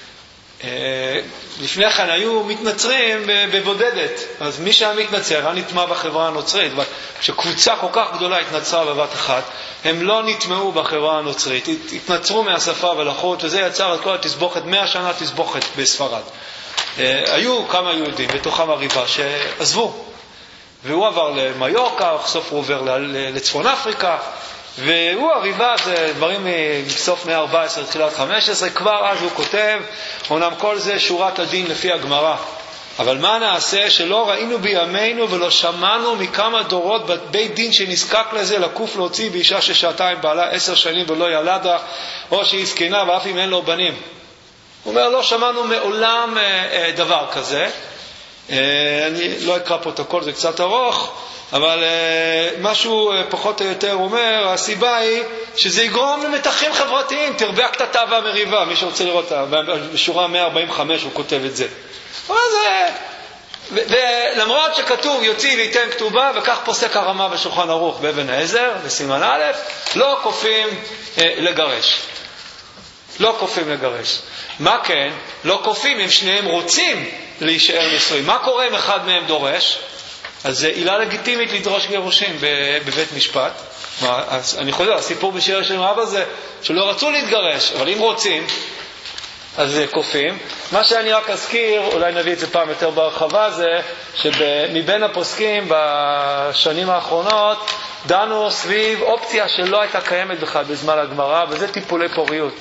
לפני כן היו מתנצרים בבודדת, אז מי שהיה מתנצר היה נטמע בחברה הנוצרית, אבל כשקבוצה כל כך גדולה התנצרה בבת אחת, הם לא נטמעו בחברה הנוצרית, התנצרו מהשפה ולחוט, וזה יצר את כל התסבוכת, מאה שנה תסבוכת בספרד. היו כמה יהודים, בתוכם הריבה, שעזבו, והוא עבר למיורקה, בסוף הוא עובר לצפון אפריקה, והוא הריבה, זה דברים מסוף מאה ה-ארבע עשרה, תחילת חמש עשרה, כבר אז הוא כותב, אומנם כל זה שורת הדין לפי הגמרא, אבל מה נעשה שלא ראינו בימינו ולא שמענו מכמה דורות בית דין שנזקק לזה לקוף להוציא באישה ששעתיים בעלה עשר שנים ולא ילדה, או שהיא זקנה ואף אם אין לו בנים. הוא אומר, לא שמענו מעולם דבר כזה. אני לא אקרא פה את הכל, זה קצת ארוך. אבל משהו פחות או יותר אומר, הסיבה היא שזה יגרום למתחים חברתיים, תרבה הקטטה והמריבה, מי שרוצה לראות, בשורה מאה ארבעים וחמש הוא כותב את זה. ולמרות שכתוב יוציא וייתן כתובה, וכך פוסק הרמה בשולחן ערוך באבן העזר, בסימן א', לא כופים לגרש. לא כופים לגרש. מה כן? לא כופים אם שניהם רוצים להישאר נשואים. מה קורה אם אחד מהם דורש? אז זה עילה לגיטימית לדרוש גירושים בבית משפט. מה, אני חוזר, הסיפור בשיר השם אבא זה שלא רצו להתגרש, אבל אם רוצים, אז כופים. מה שאני רק אזכיר, אולי נביא את זה פעם יותר בהרחבה, זה שמבין הפוסקים בשנים האחרונות דנו סביב אופציה שלא הייתה קיימת בכלל בזמן הגמרא, וזה טיפולי פוריות.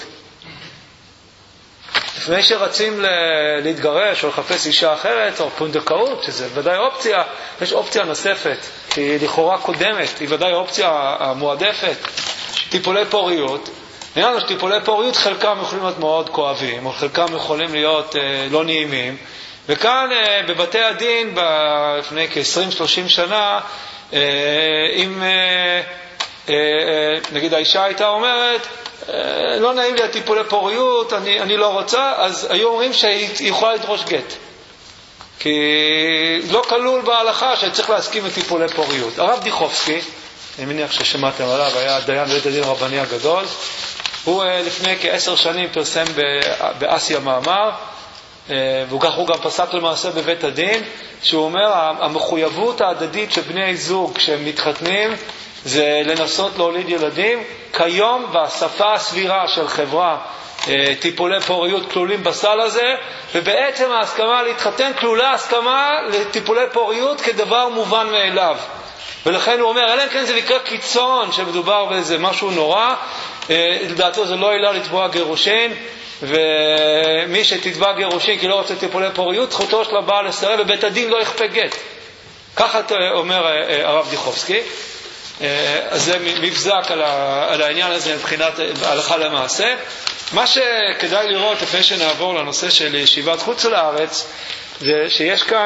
לפני שרצים להתגרש או לחפש אישה אחרת או פונדקאות, שזה ודאי אופציה, יש אופציה נוספת, היא לכאורה קודמת, היא ודאי אופציה המועדפת, טיפולי פוריות. נראה לנו שטיפולי פוריות חלקם יכולים להיות מאוד כואבים, או חלקם יכולים להיות אה, לא נעימים, וכאן אה, בבתי הדין לפני כ-עשרים שלושים שנה, אה, אם אה, אה, נגיד האישה הייתה אומרת, לא נעים לי הטיפולי פוריות, אני, אני לא רוצה, אז היו אומרים שהיא יכולה לדרוש גט. כי לא כלול בהלכה שצריך להסכים לטיפולי פוריות. הרב דיחובסקי, אני מניח ששמעתם עליו, היה דיין בית הדין הרבני הגדול, הוא לפני כעשר שנים פרסם באסיה מאמר, וכך הוא גם פסק למעשה בבית הדין, שהוא אומר, המחויבות ההדדית של בני זוג כשהם מתחתנים, זה לנסות להוליד ילדים. כיום בשפה הסבירה של חברה טיפולי פוריות כלולים בסל הזה, ובעצם ההסכמה להתחתן כלולה הסכמה לטיפולי פוריות כדבר מובן מאליו. ולכן הוא אומר, אלא כן זה מקרה קיצון שמדובר באיזה משהו נורא, לדעתו זה לא עילה לתבוע גירושין, ומי שתתבע גירושין כי לא רוצה טיפולי פוריות, זכותו של הבעל לסרב, ובית הדין לא יכפה גט. ככה אומר הרב דיחובסקי. אז זה מבזק על העניין הזה מבחינת הלכה למעשה. מה שכדאי לראות לפני שנעבור לנושא של ישיבת חוץ לארץ, זה שיש כאן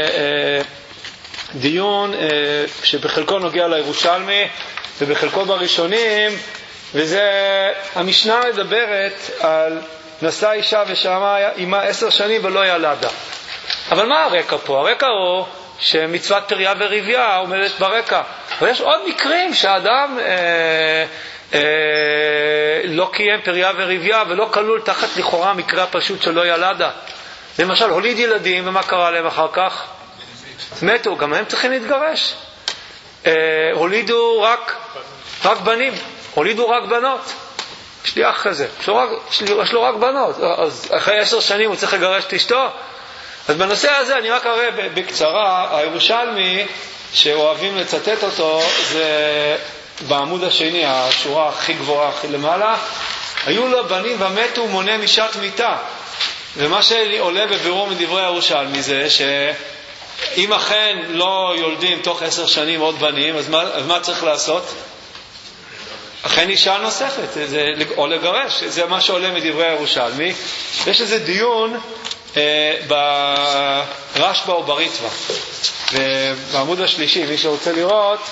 דיון שבחלקו נוגע לירושלמי ובחלקו בראשונים, וזה המשנה מדברת על נשא אישה ושמה עמה עשר שנים ולא ילדה. אבל מה הרקע פה? הרקע הוא שמצוות פריה ורבייה עומדת ברקע. ויש עוד מקרים שהאדם אה, אה, לא קיים פריה ורבייה ולא כלול תחת לכאורה מקרה פשוט שלא ילדה. למשל, הוליד ילדים, ומה קרה להם אחר כך? מתו, גם הם צריכים להתגרש. אה, הולידו רק, רק בנים, הולידו רק בנות. יש לי אח כזה, יש לו רק, יש לו רק בנות. אז אחרי עשר שנים הוא צריך לגרש את אשתו. אז בנושא הזה אני רק אראה בקצרה, הירושלמי שאוהבים לצטט אותו, זה בעמוד השני, השורה הכי גבוהה, הכי למעלה, היו לו בנים ומתו מונה משעת מיתה. ומה שעולה בבירור מדברי הירושלמי זה שאם אכן לא יולדים תוך עשר שנים עוד בנים, אז מה, אז מה צריך לעשות? אכן אישה נוספת, זה, או לגרש, זה מה שעולה מדברי הירושלמי. יש איזה דיון אה, ברשב"א או בריטב"א. ובעמוד השלישי, מי שרוצה לראות,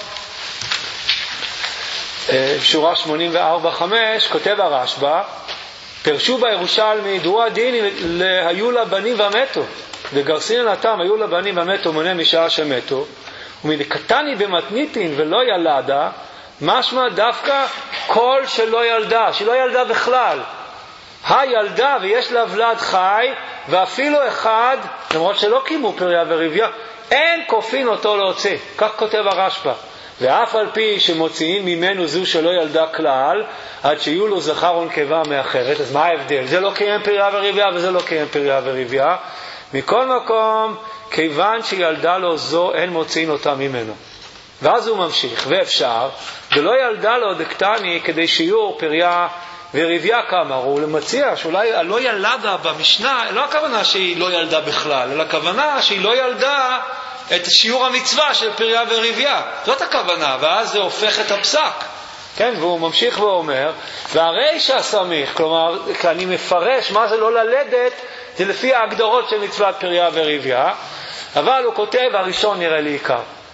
שורה שמונים וארבע חמש, כותב הרשב"א, פרשו בירושלמי, דרו הדין היו לה בנים ומתו, וגרסין נתם היו לה בנים ומתו מונה משעה שמתו, ומדקתני במתניתין ולא ילדה, משמע דווקא כל שלא ילדה, שלא ילדה בכלל. הילדה ויש לה ולד חי, ואפילו אחד, למרות שלא קימו פריה ורבייה, אין כופין אותו להוציא. כך כותב הרשב"א. ואף על פי שמוציאים ממנו זו שלא ילדה כלל, עד שיהיו לו זכר ונקבה מאחרת. אז מה ההבדל? זה לא קיים פריה ורבייה וזה לא קיים פריה ורבייה. מכל מקום, כיוון שילדה לו זו, אין מוציאים אותה ממנו. ואז הוא ממשיך, ואפשר, ולא ילדה לו דקטני כדי שיעור פריה ורבייה כמה, הוא מציע שאולי לא ילדה במשנה, לא הכוונה שהיא לא ילדה בכלל, אלא הכוונה שהיא לא ילדה את שיעור המצווה של פריה ורבייה. זאת הכוונה, ואז זה הופך את הפסק. כן, והוא ממשיך ואומר, והרי שהסמיך, כלומר, אני מפרש מה זה לא ללדת, זה לפי ההגדרות של מצוות פריה ורבייה, אבל הוא כותב, הראשון נראה לי עיקר.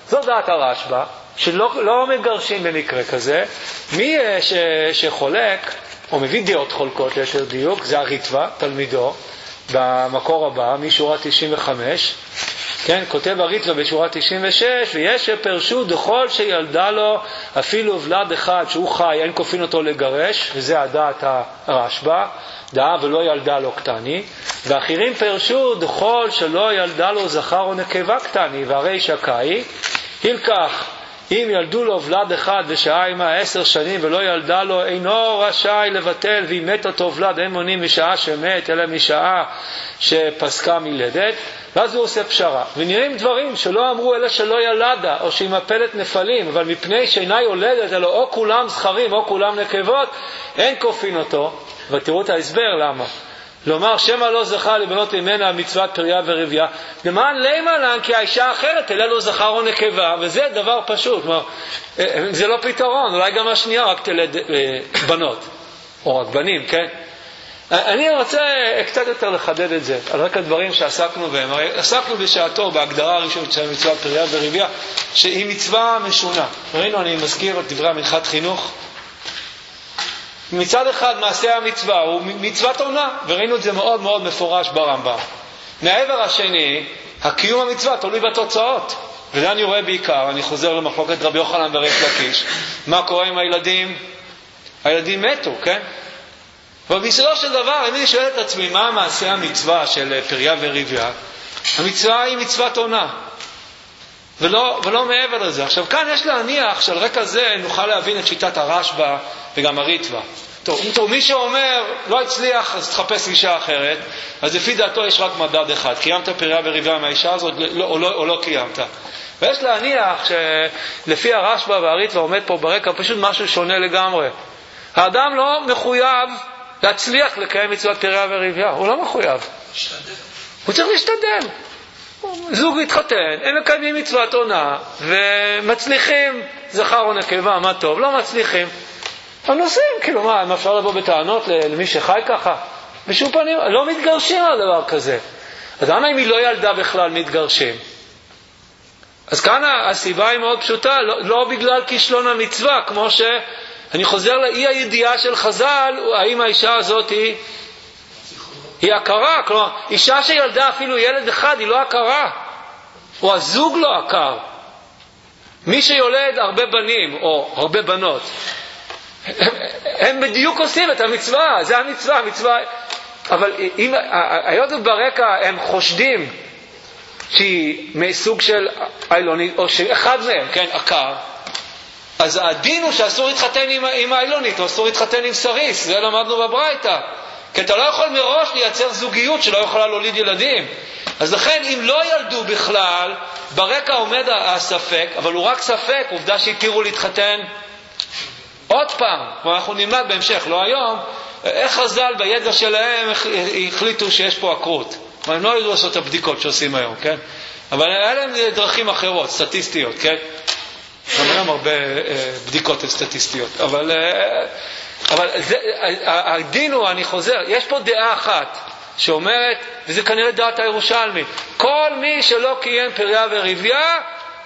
זו דעת הרשב"א, שלא לא מגרשים במקרה כזה. מי ש, שחולק, או מביא דעות חולקות ליתר דיוק, זה הריטב"א, תלמידו, במקור הבא, משורה תשעים וחמש, כן, כותב הריטב"א בשורה תשעים ושש, ויש שפרשו דכל שילדה לו אפילו ולד אחד שהוא חי, אין כופין אותו לגרש, וזה הדעת הרשב"א, דעה ולא ילדה לו קטני, ואחרים פרשו דכל שלא ילדה לו זכר או נקבה קטני, והרי שקאי, הלקח, אם ילדו לו ולד אחד ושעה עמה עשר שנים ולא ילדה לו, אינו רשאי לבטל, ואם מת אותו ולד אין מונים משעה שמת, אלא משעה שפסקה מלדת, ואז הוא עושה פשרה. ונראים דברים שלא אמרו אלא שלא ילדה, או שהיא מפלת נפלים, אבל מפני שאינה יולדת, אלא או כולם זכרים או כולם נקבות, אין כופין אותו. ותראו את ההסבר למה. לומר שמה לא זכה לבנות ממנה מצוות פריה ורבייה, למען לימה לן כי האישה אחרת אלה לא זכר או נקבה, וזה דבר פשוט. זה לא פתרון, אולי גם השנייה רק תלד בנות או רק בנים, כן? אני רוצה קצת יותר לחדד את זה על רקע דברים שעסקנו בהם. עסקנו בשעתו בהגדרה הראשונית של מצוות פריה ורבייה, שהיא מצווה משונה. ראינו, אני מזכיר את דברי המנחת חינוך, מצד אחד מעשה המצווה הוא מצוות עונה, וראינו את זה מאוד מאוד מפורש ברמב"ם. מהעבר השני, הקיום המצווה תלוי בתוצאות, וזה אני רואה בעיקר. אני חוזר למחלוקת רבי יוחנן וריש לקיש, מה קורה עם הילדים? הילדים מתו, כן? אבל בסופו של דבר אני שואל את עצמי, מה מעשה המצווה של פריה ורבייה? המצווה היא מצוות עונה, ולא, ולא מעבר לזה. עכשיו כאן יש להניח שעל רקע זה נוכל להבין את שיטת הרשב"א וגם הריטב"א. טוב, טוב, מי שאומר לא הצליח אז תחפש אישה אחרת, אז לפי דעתו יש רק מדד אחד, קיימת פריה ורבייה מהאישה הזאת לא, או, לא, או לא קיימת. ויש להניח שלפי הרשב"א והריטב"א עומד פה ברקע פשוט משהו שונה לגמרי. האדם לא מחויב להצליח לקיים מצוות פריה ורבייה, הוא לא מחויב. הוא צריך להשתדל. זוג מתחתן, הם מקיימים מצוות עונה ומצליחים זכר או נקבה, מה טוב, לא מצליחים. הם נוסעים, כאילו מה, הם אפשר לבוא בטענות למי שחי ככה? בשום פנים, לא מתגרשים על דבר כזה. אז למה אם היא לא ילדה בכלל מתגרשים? אז כאן הסיבה היא מאוד פשוטה, לא, לא בגלל כישלון המצווה, כמו שאני חוזר לאי הידיעה של חז"ל, האם האישה הזאת היא, היא הכרה, כלומר, אישה שילדה אפילו ילד אחד היא לא הכרה, או הזוג לא הכר. מי שיולד הרבה בנים או הרבה בנות, הם, הם בדיוק עושים את המצווה, זה המצווה, המצווה. אבל אם היות וברקע הם חושדים שהיא מסוג של איילונית, או שאחד מהם, כן, עקר, אז הדין הוא שאסור להתחתן עם, עם האיילונית, או אסור להתחתן עם סריס, זה למדנו בברייתא. כי אתה לא יכול מראש לייצר זוגיות שלא יכולה להוליד ילדים. אז לכן אם לא ילדו בכלל, ברקע עומד הספק, אבל הוא רק ספק, עובדה שהתירו להתחתן עוד פעם, ואנחנו נלמד בהמשך, לא היום, איך חז"ל בידע שלהם החליטו שיש פה עקרות. הם לא ידעו לעשות את הבדיקות שעושים היום, כן? אבל היה להם דרכים אחרות, סטטיסטיות, כן? גם היום הרבה בדיקות הן סטטיסטיות, אבל, אבל זה, הדין הוא, אני חוזר, יש פה דעה אחת שאומרת, וזה כנראה דעת הירושלמי, כל מי שלא קיים פריה ורבייה,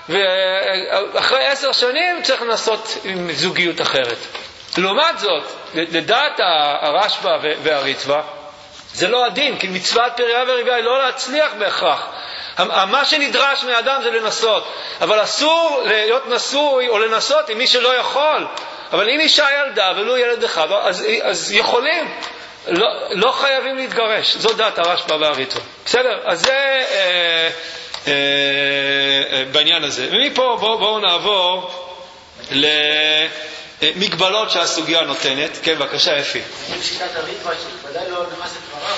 ואחרי עשר שנים צריך לנסות עם זוגיות אחרת. לעומת זאת, לדעת הרשב"א והריטב"א, זה לא הדין, כי מצוות פריה ורבייה היא לא להצליח בהכרח. מה שנדרש מאדם זה לנסות, אבל אסור להיות נשוי או לנסות עם מי שלא יכול. אבל אם אישה ילדה ולא ילד אחד, אז, אז יכולים, לא, לא חייבים להתגרש. זו דעת הרשב"א והריטב"א. בסדר? אז זה אה, אה, אה, בעניין הזה. ומפה בואו בוא נעבור למגבלות שהסוגיה נותנת. כן, בבקשה, אפי. בשיטת הריטב"א, שוודאי לא נמאס את דבריו,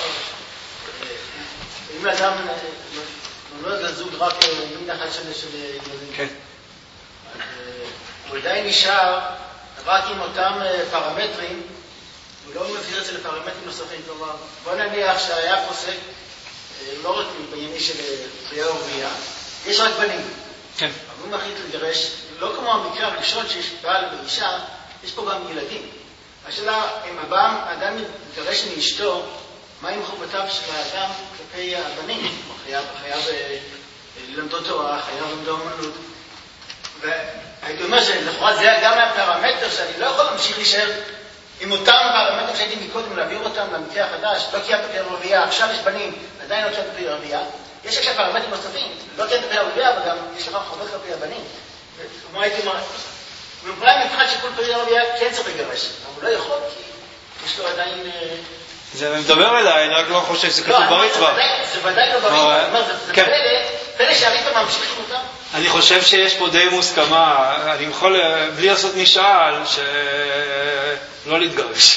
אם אדם נולד לזוג רק מין אחד שנה של ילדים, כן. הוא עדיין נשאר רק עם אותם פרמטרים, הוא לא מביא את זה לפרמטרים נוספים. כלומר, בוא נניח שהיה פוסק, לא רק בענייני של פריה ורבייה, יש רק בנים. כן. אבל הוא מחליט לגרש, לא כמו המקרה הראשון שיש בעל ואישה, יש פה גם ילדים. השאלה, אם האדם מתגרש מאשתו, מה עם חובותיו של האדם כלפי הבנים? חייב, חייב ללמדו תורה, חייב ללמדו אמנות. והייתי אומר שלכאורה זה גם הפרמטר שאני לא יכול להמשיך להישאר עם אותם פרמטרים שהייתי מקודם, להעביר אותם למקרה החדש. לא קיימת פרי הרבייה, עכשיו יש בנים, עדיין לא קיימת פרי הרבייה. יש עכשיו פרמטרים נוספים, לא קיימת פרי הרבייה, אבל גם יש לך חובות כלפי הבנים. כמו הייתי אומר, מבחינת מבחן שיקול פרי הרבייה כן צריך לגרש, אבל הוא לא יכול כי יש לו עדיין... זה מדבר אליי, אני רק לא חושב שזה כתוב בריטב"א. זה ודאי לא בריטב"א, זה פלא, פלא שהריטב"א ממשיכים אותם. אני חושב שיש פה די מוסכמה, אני יכול בלי לעשות משאל שלא להתגרש.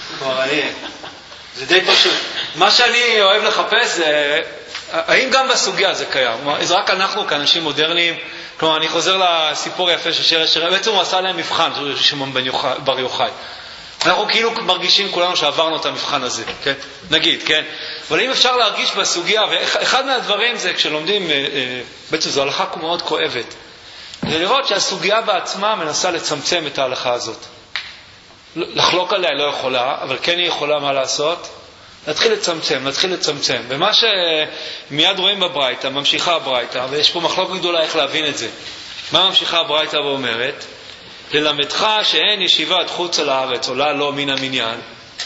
זה די פשוט. מה שאני אוהב לחפש זה, האם גם בסוגיה זה קיים? זה רק אנחנו כאנשים מודרניים, כלומר אני חוזר לסיפור יפה של שרש שרש, בעצם הוא עשה להם מבחן, שמעון בר יוחאי. אנחנו כאילו מרגישים כולנו שעברנו את המבחן הזה, כן? נגיד, כן? אבל אם אפשר להרגיש בסוגיה, ואחד מהדברים זה כשלומדים, בעצם זו הלכה מאוד כואבת, זה לראות שהסוגיה בעצמה מנסה לצמצם את ההלכה הזאת. לחלוק עליה לא יכולה, אבל כן היא יכולה מה לעשות? להתחיל לצמצם, להתחיל לצמצם. ומה שמיד רואים בברייתא, ממשיכה הברייתא, ויש פה מחלוקת גדולה איך להבין את זה. מה ממשיכה הברייתא ואומרת? ללמדך שאין ישיבת חוץ על הארץ עולה לא מן המניין.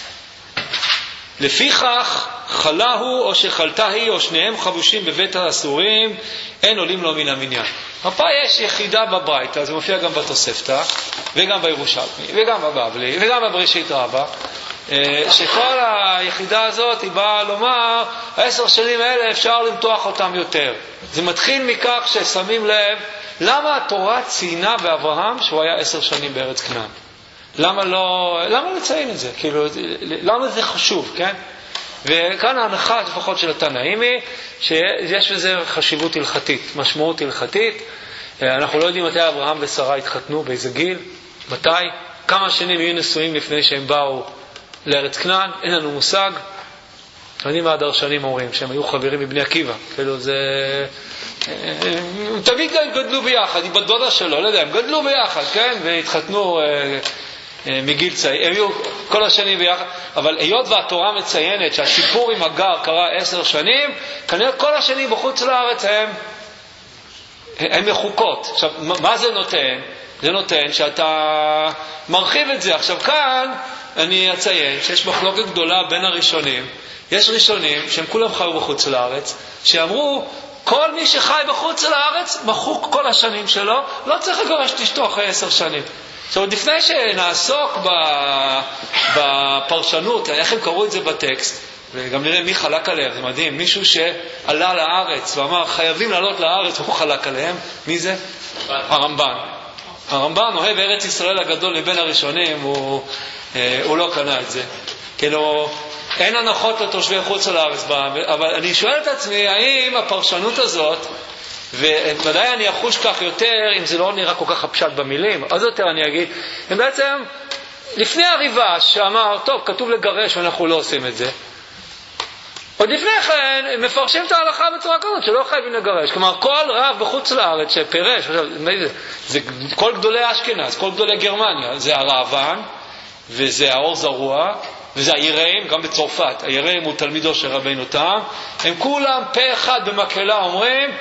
לפיכך חלה הוא או שחלתה היא או שניהם חבושים בבית האסורים, אין עולים לא מן המניין. פה יש יחידה בברייתא, זה מופיע גם בתוספתא וגם בירושלמי וגם בבבלי וגם בבראשית רבה, שכל היחידה הזאת היא באה לומר העשר שנים האלה אפשר למתוח אותם יותר. זה מתחיל מכך ששמים לב למה התורה ציינה באברהם שהוא היה עשר שנים בארץ כנען. למה לא, למה לציין את זה? כאילו, למה זה חשוב, כן? וכאן ההנחה לפחות של התנאים היא שיש בזה חשיבות הלכתית, משמעות הלכתית. אנחנו לא יודעים מתי אברהם ושרה התחתנו, באיזה גיל, מתי, כמה שנים יהיו נשואים לפני שהם באו לארץ כנען, אין לנו מושג. אני מהדרשנים אומרים שהם היו חברים מבני עקיבא, כאילו זה... הם תמיד גדלו ביחד, עם בת דודה שלו, לא יודע, הם גדלו ביחד, כן? והתחתנו מגיל צעיר, הם היו כל השנים ביחד, אבל היות והתורה מציינת שהסיפור עם הגר קרה עשר שנים, כנראה כל השנים בחוץ לארץ הם, הם מחוקות. עכשיו, מה זה נותן? זה נותן שאתה מרחיב את זה. עכשיו כאן אני אציין שיש מחלוקת גדולה בין הראשונים. יש ראשונים שהם כולם חיו בחוץ לארץ, שאמרו, כל מי שחי בחוץ לארץ, מחוק כל השנים שלו, לא צריך לגרש את אשתו אחרי עשר שנים. עכשיו, לפני שנעסוק בפרשנות, איך הם קראו את זה בטקסט, וגם נראה מי חלק עליהם, זה מדהים, מישהו שעלה לארץ ואמר, חייבים לעלות לארץ, והוא חלק עליהם, מי זה? הרמב"ן. הרמב"ן, אוהב ארץ ישראל הגדול לבין הראשונים, הוא, הוא לא קנה את זה. כאילו, אין הנחות לתושבי חוץ לארץ, אבל אני שואל את עצמי, האם הפרשנות הזאת, וודאי אני אחוש כך יותר, אם זה לא נראה כל כך הפשט במילים, אז יותר אני אגיד, הם בעצם, לפני הריבה שאמר, טוב, כתוב לגרש ואנחנו לא עושים את זה, עוד לפני כן, הם מפרשים את ההלכה בצורה כזאת, שלא חייבים לגרש. כלומר, כל רב בחוץ לארץ שפרש, זה, זה כל גדולי אשכנז, כל גדולי גרמניה, זה הרעבן, וזה האור זרוע, וזה היראים, גם בצרפת, היראים הוא תלמידו של רבינו תם, הם כולם פה אחד במקהלה אומרים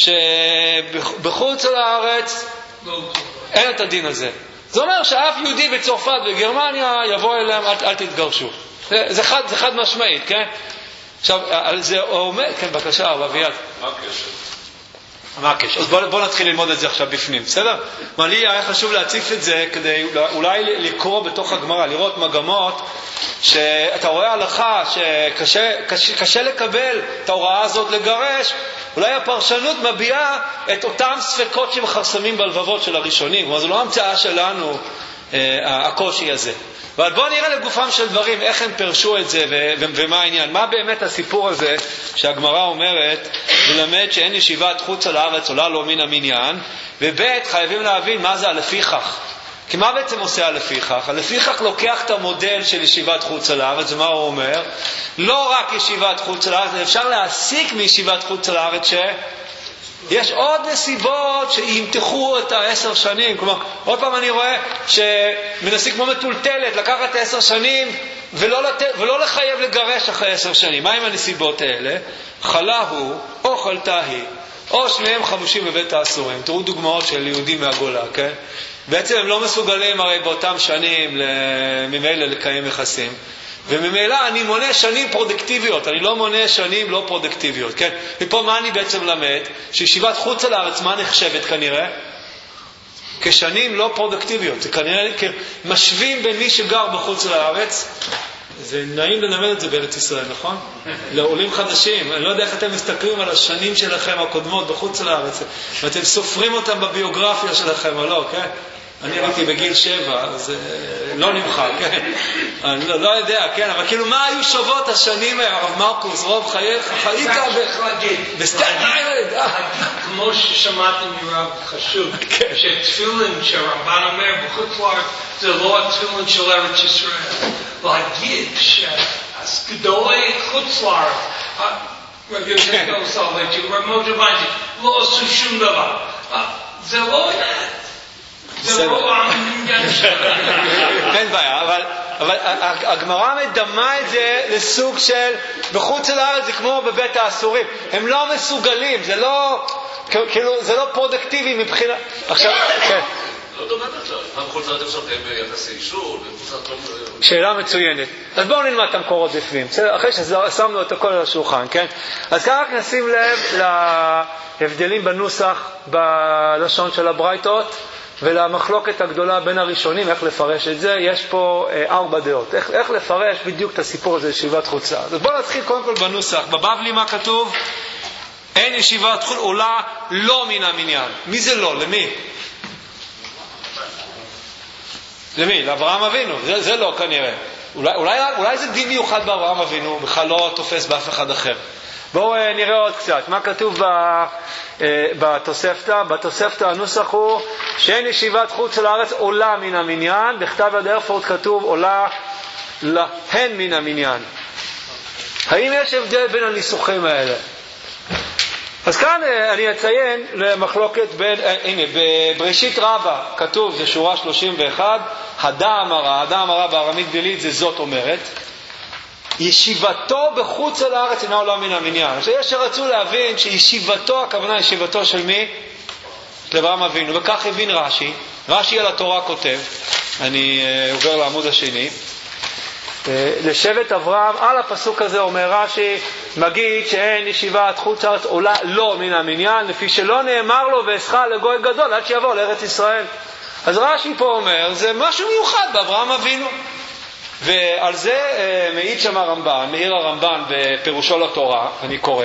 שבחוץ לארץ אין את הדין הזה. זה אומר שאף יהודי בצרפת וגרמניה יבוא אליהם, אל, אל תתגרשו. זה, זה, חד, זה חד משמעית, כן? עכשיו, על זה אומר, כן, בבקשה, הרב אביעד. מה הקשר? מה הקשר? אז בואו בוא נתחיל ללמוד את זה עכשיו בפנים, בסדר? מה לי היה חשוב להציף את זה כדי אולי לקרוא בתוך הגמרא, לראות מגמות שאתה רואה הלכה שקשה קשה, קשה לקבל את ההוראה הזאת לגרש, אולי הפרשנות מביעה את אותם ספקות שמחרסמים בלבבות של הראשונים, כלומר זו לא המצאה שלנו, אה, הקושי הזה. אבל בואו נראה לגופם של דברים איך הם פרשו את זה ו- ו- ומה העניין. מה באמת הסיפור הזה שהגמרא אומרת ללמד שאין ישיבת חוץ על הארץ עולה לא מן המניין, ובית חייבים להבין מה זה הלפיכך. כי מה בעצם עושה הלפיכך? הלפיכך לוקח את המודל של ישיבת חוץ על הארץ, ומה הוא אומר? לא רק ישיבת חוץ על הארץ, אפשר להסיק מישיבת חוץ על הארץ ש... יש עוד נסיבות שימתחו את העשר שנים. כלומר, עוד פעם אני רואה שמנסים כמו מטולטלת לקחת עשר שנים ולא, לת... ולא לחייב לגרש אחרי עשר שנים. מה עם הנסיבות האלה? חלה הוא או חלתה היא או שניהם חמושים בבית האסורים. תראו דוגמאות של יהודים מהגולה, כן? בעצם הם לא מסוגלים הרי באותם שנים ממילא לקיים יחסים. וממילא אני מונה שנים פרודקטיביות, אני לא מונה שנים לא פרודקטיביות, כן? ופה מה אני בעצם למד? שישיבת חוץ על הארץ, מה נחשבת כנראה? כשנים לא פרודקטיביות. זה כנראה משווים בין מי שגר בחוץ על הארץ. זה נעים ללמד את זה בארץ ישראל, נכון? לעולים חדשים. אני לא יודע איך אתם מסתכלים על השנים שלכם הקודמות בחוץ על הארץ, ואתם סופרים אותם בביוגרפיה שלכם או לא, כן? אני הייתי בגיל שבע, אז לא נמחק, כן? אני לא, לא יודע, כן? אבל כאילו מה היו שוות השנים האלה, הרב מרקוס, רוב חייך, חיית בסטטן איילנד. כמו ששמעתם מרב חשוב, שתפילין שהרמב"ן אומר בחוץ לארץ, זה לא התפילין של ארץ ישראל. להגיד שהגדולי חוץ לארץ, רב יוסף גוסלוויץ' ורב משה ויינשטיין, לא עשו שום דבר. זה לא זה לא העניין שלנו. אין בעיה, אבל הגמרא מדמה את זה לסוג של בחוץ לארץ זה כמו בבית האסורים. הם לא מסוגלים, זה לא כאילו, זה לא פרודקטיבי מבחינה. עכשיו, כן. לא דומה בכלל. מה בחוץ לארץ אפשר לקיים ביחסי אישור? שאלה מצוינת. אז בואו נלמד את המקורות בפנים. אחרי ששמנו את הכל על השולחן, כן? אז כאן רק נשים לב להבדלים בנוסח בלשון של הברייתות ולמחלוקת הגדולה בין הראשונים, איך לפרש את זה. יש פה אה, ארבע דעות. איך, איך לפרש בדיוק את הסיפור הזה ישיבת חוץ לארץ. אז בואו נתחיל קודם כל בנוסח. בבבלי מה כתוב? אין ישיבת חוץ עולה לא מן המניין. מי זה לא? למי? למי? לאברהם אבינו. זה, זה לא כנראה. אולי, אולי, אולי זה דין מיוחד באברהם אבינו, בכלל לא תופס באף אחד אחר. בואו נראה עוד קצת. מה כתוב בתוספתא? בתוספתא הנוסח הוא שאין ישיבת חוץ לארץ עולה מן המניין. בכתב יד הרפורד כתוב עולה להן מן המניין. האם יש הבדל בין הניסוחים האלה? אז כאן אני אציין למחלוקת בין, הנה, בבראשית רבה כתוב, זה שורה שלושים ואחת, הדה אמרה, הדה אמרה בארמית בילית זה זאת אומרת, ישיבתו בחוץ על הארץ אינה עולה מן המניין. עכשיו יש שרצו להבין שישיבתו, הכוונה ישיבתו של מי? של אברהם אבינו, וכך הבין רש"י. רש"י על התורה כותב, אני uh, עובר לעמוד השני, uh, לשבט אברהם, על הפסוק הזה אומר רש"י, מגיד שאין ישיבת חוץ לארץ עולה לא מן המניין, לפי שלא נאמר לו ואסחה לגוי גדול עד שיבוא לארץ ישראל. אז רש"י פה אומר, זה משהו מיוחד באברהם אבינו. ועל זה אה, מעיד שם הרמב"ן, מעיר הרמב"ן בפירושו לתורה, אני קורא,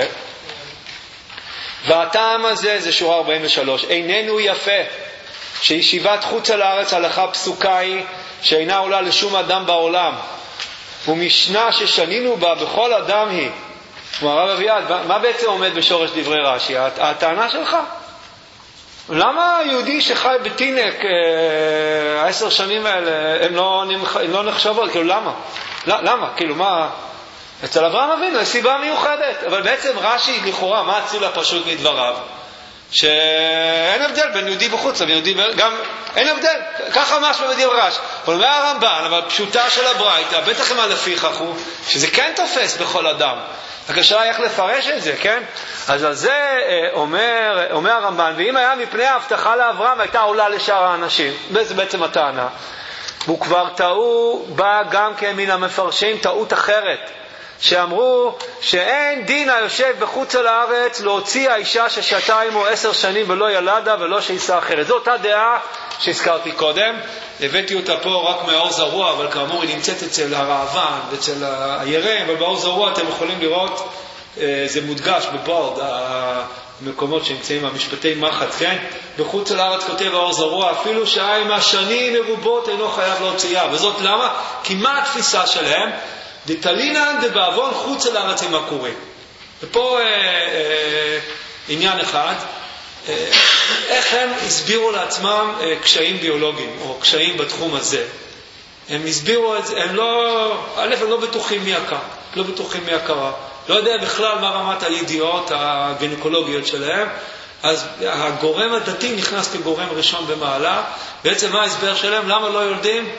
והטעם הזה, זה שורה ארבעים ושלוש, איננו יפה שישיבת חוץ על הארץ הלכה פסוקה היא שאינה עולה לשום אדם בעולם, ומשנה ששנינו בה בכל אדם היא. כמו הרב אביעד, מה בעצם עומד בשורש דברי רש"י? הטענה שלך? למה יהודי שחי בתינק העשר שנים האלה הם לא, הם לא נחשבות? כאילו למה? למה? כאילו מה? אצל אברהם אבינו יש סיבה מיוחדת, אבל בעצם רש"י לכאורה מה הציל הפשוט מדבריו? שאין הבדל בין יהודי בחוץ לבין יהודי גם אין הבדל, ככה משהו בדברי רש"י. אבל אומר הרמב"ן, אבל פשוטה של הברייתא, בטח מה לפיכך הוא שזה כן תופס בכל אדם. הקשה איך לפרש את זה, כן? אז על זה אומר, אומר הרמב"ן, ואם היה מפני ההבטחה לאברהם הייתה עולה לשאר האנשים, וזה בעצם הטענה. והוא כבר טעו בה גם כן מן המפרשים טעות אחרת, שאמרו שאין דין היושב בחוץ על הארץ להוציא האישה ששתה עמו עשר שנים ולא ילדה ולא שישה אחרת. זו אותה דעה שהזכרתי קודם, הבאתי אותה פה רק מהאור זרוע, אבל כאמור היא נמצאת אצל הרעבן ואצל הירם, אבל באור זרוע אתם יכולים לראות, זה מודגש בבורד, המקומות שנמצאים המשפטי מחץ, כן? בחוץ על הארץ כותב האור זרוע, אפילו שעה עם השנים מרובות אינו חייב להוציאה. וזאת למה? כי מה התפיסה שלהם? דתלינן דבעוון חוץ על הארץ עם הקוראים. ופה אה, אה, עניין אחד, אה, איך הם הסבירו לעצמם אה, קשיים ביולוגיים או קשיים בתחום הזה. הם הסבירו את זה, הם לא, א', הם לא בטוחים מי הקר, לא בטוחים מי הקרה, לא יודע בכלל מה רמת הידיעות הגינקולוגיות שלהם. אז הגורם הדתי נכנס כגורם ראשון במעלה. בעצם מה ההסבר שלהם? למה לא יולדים?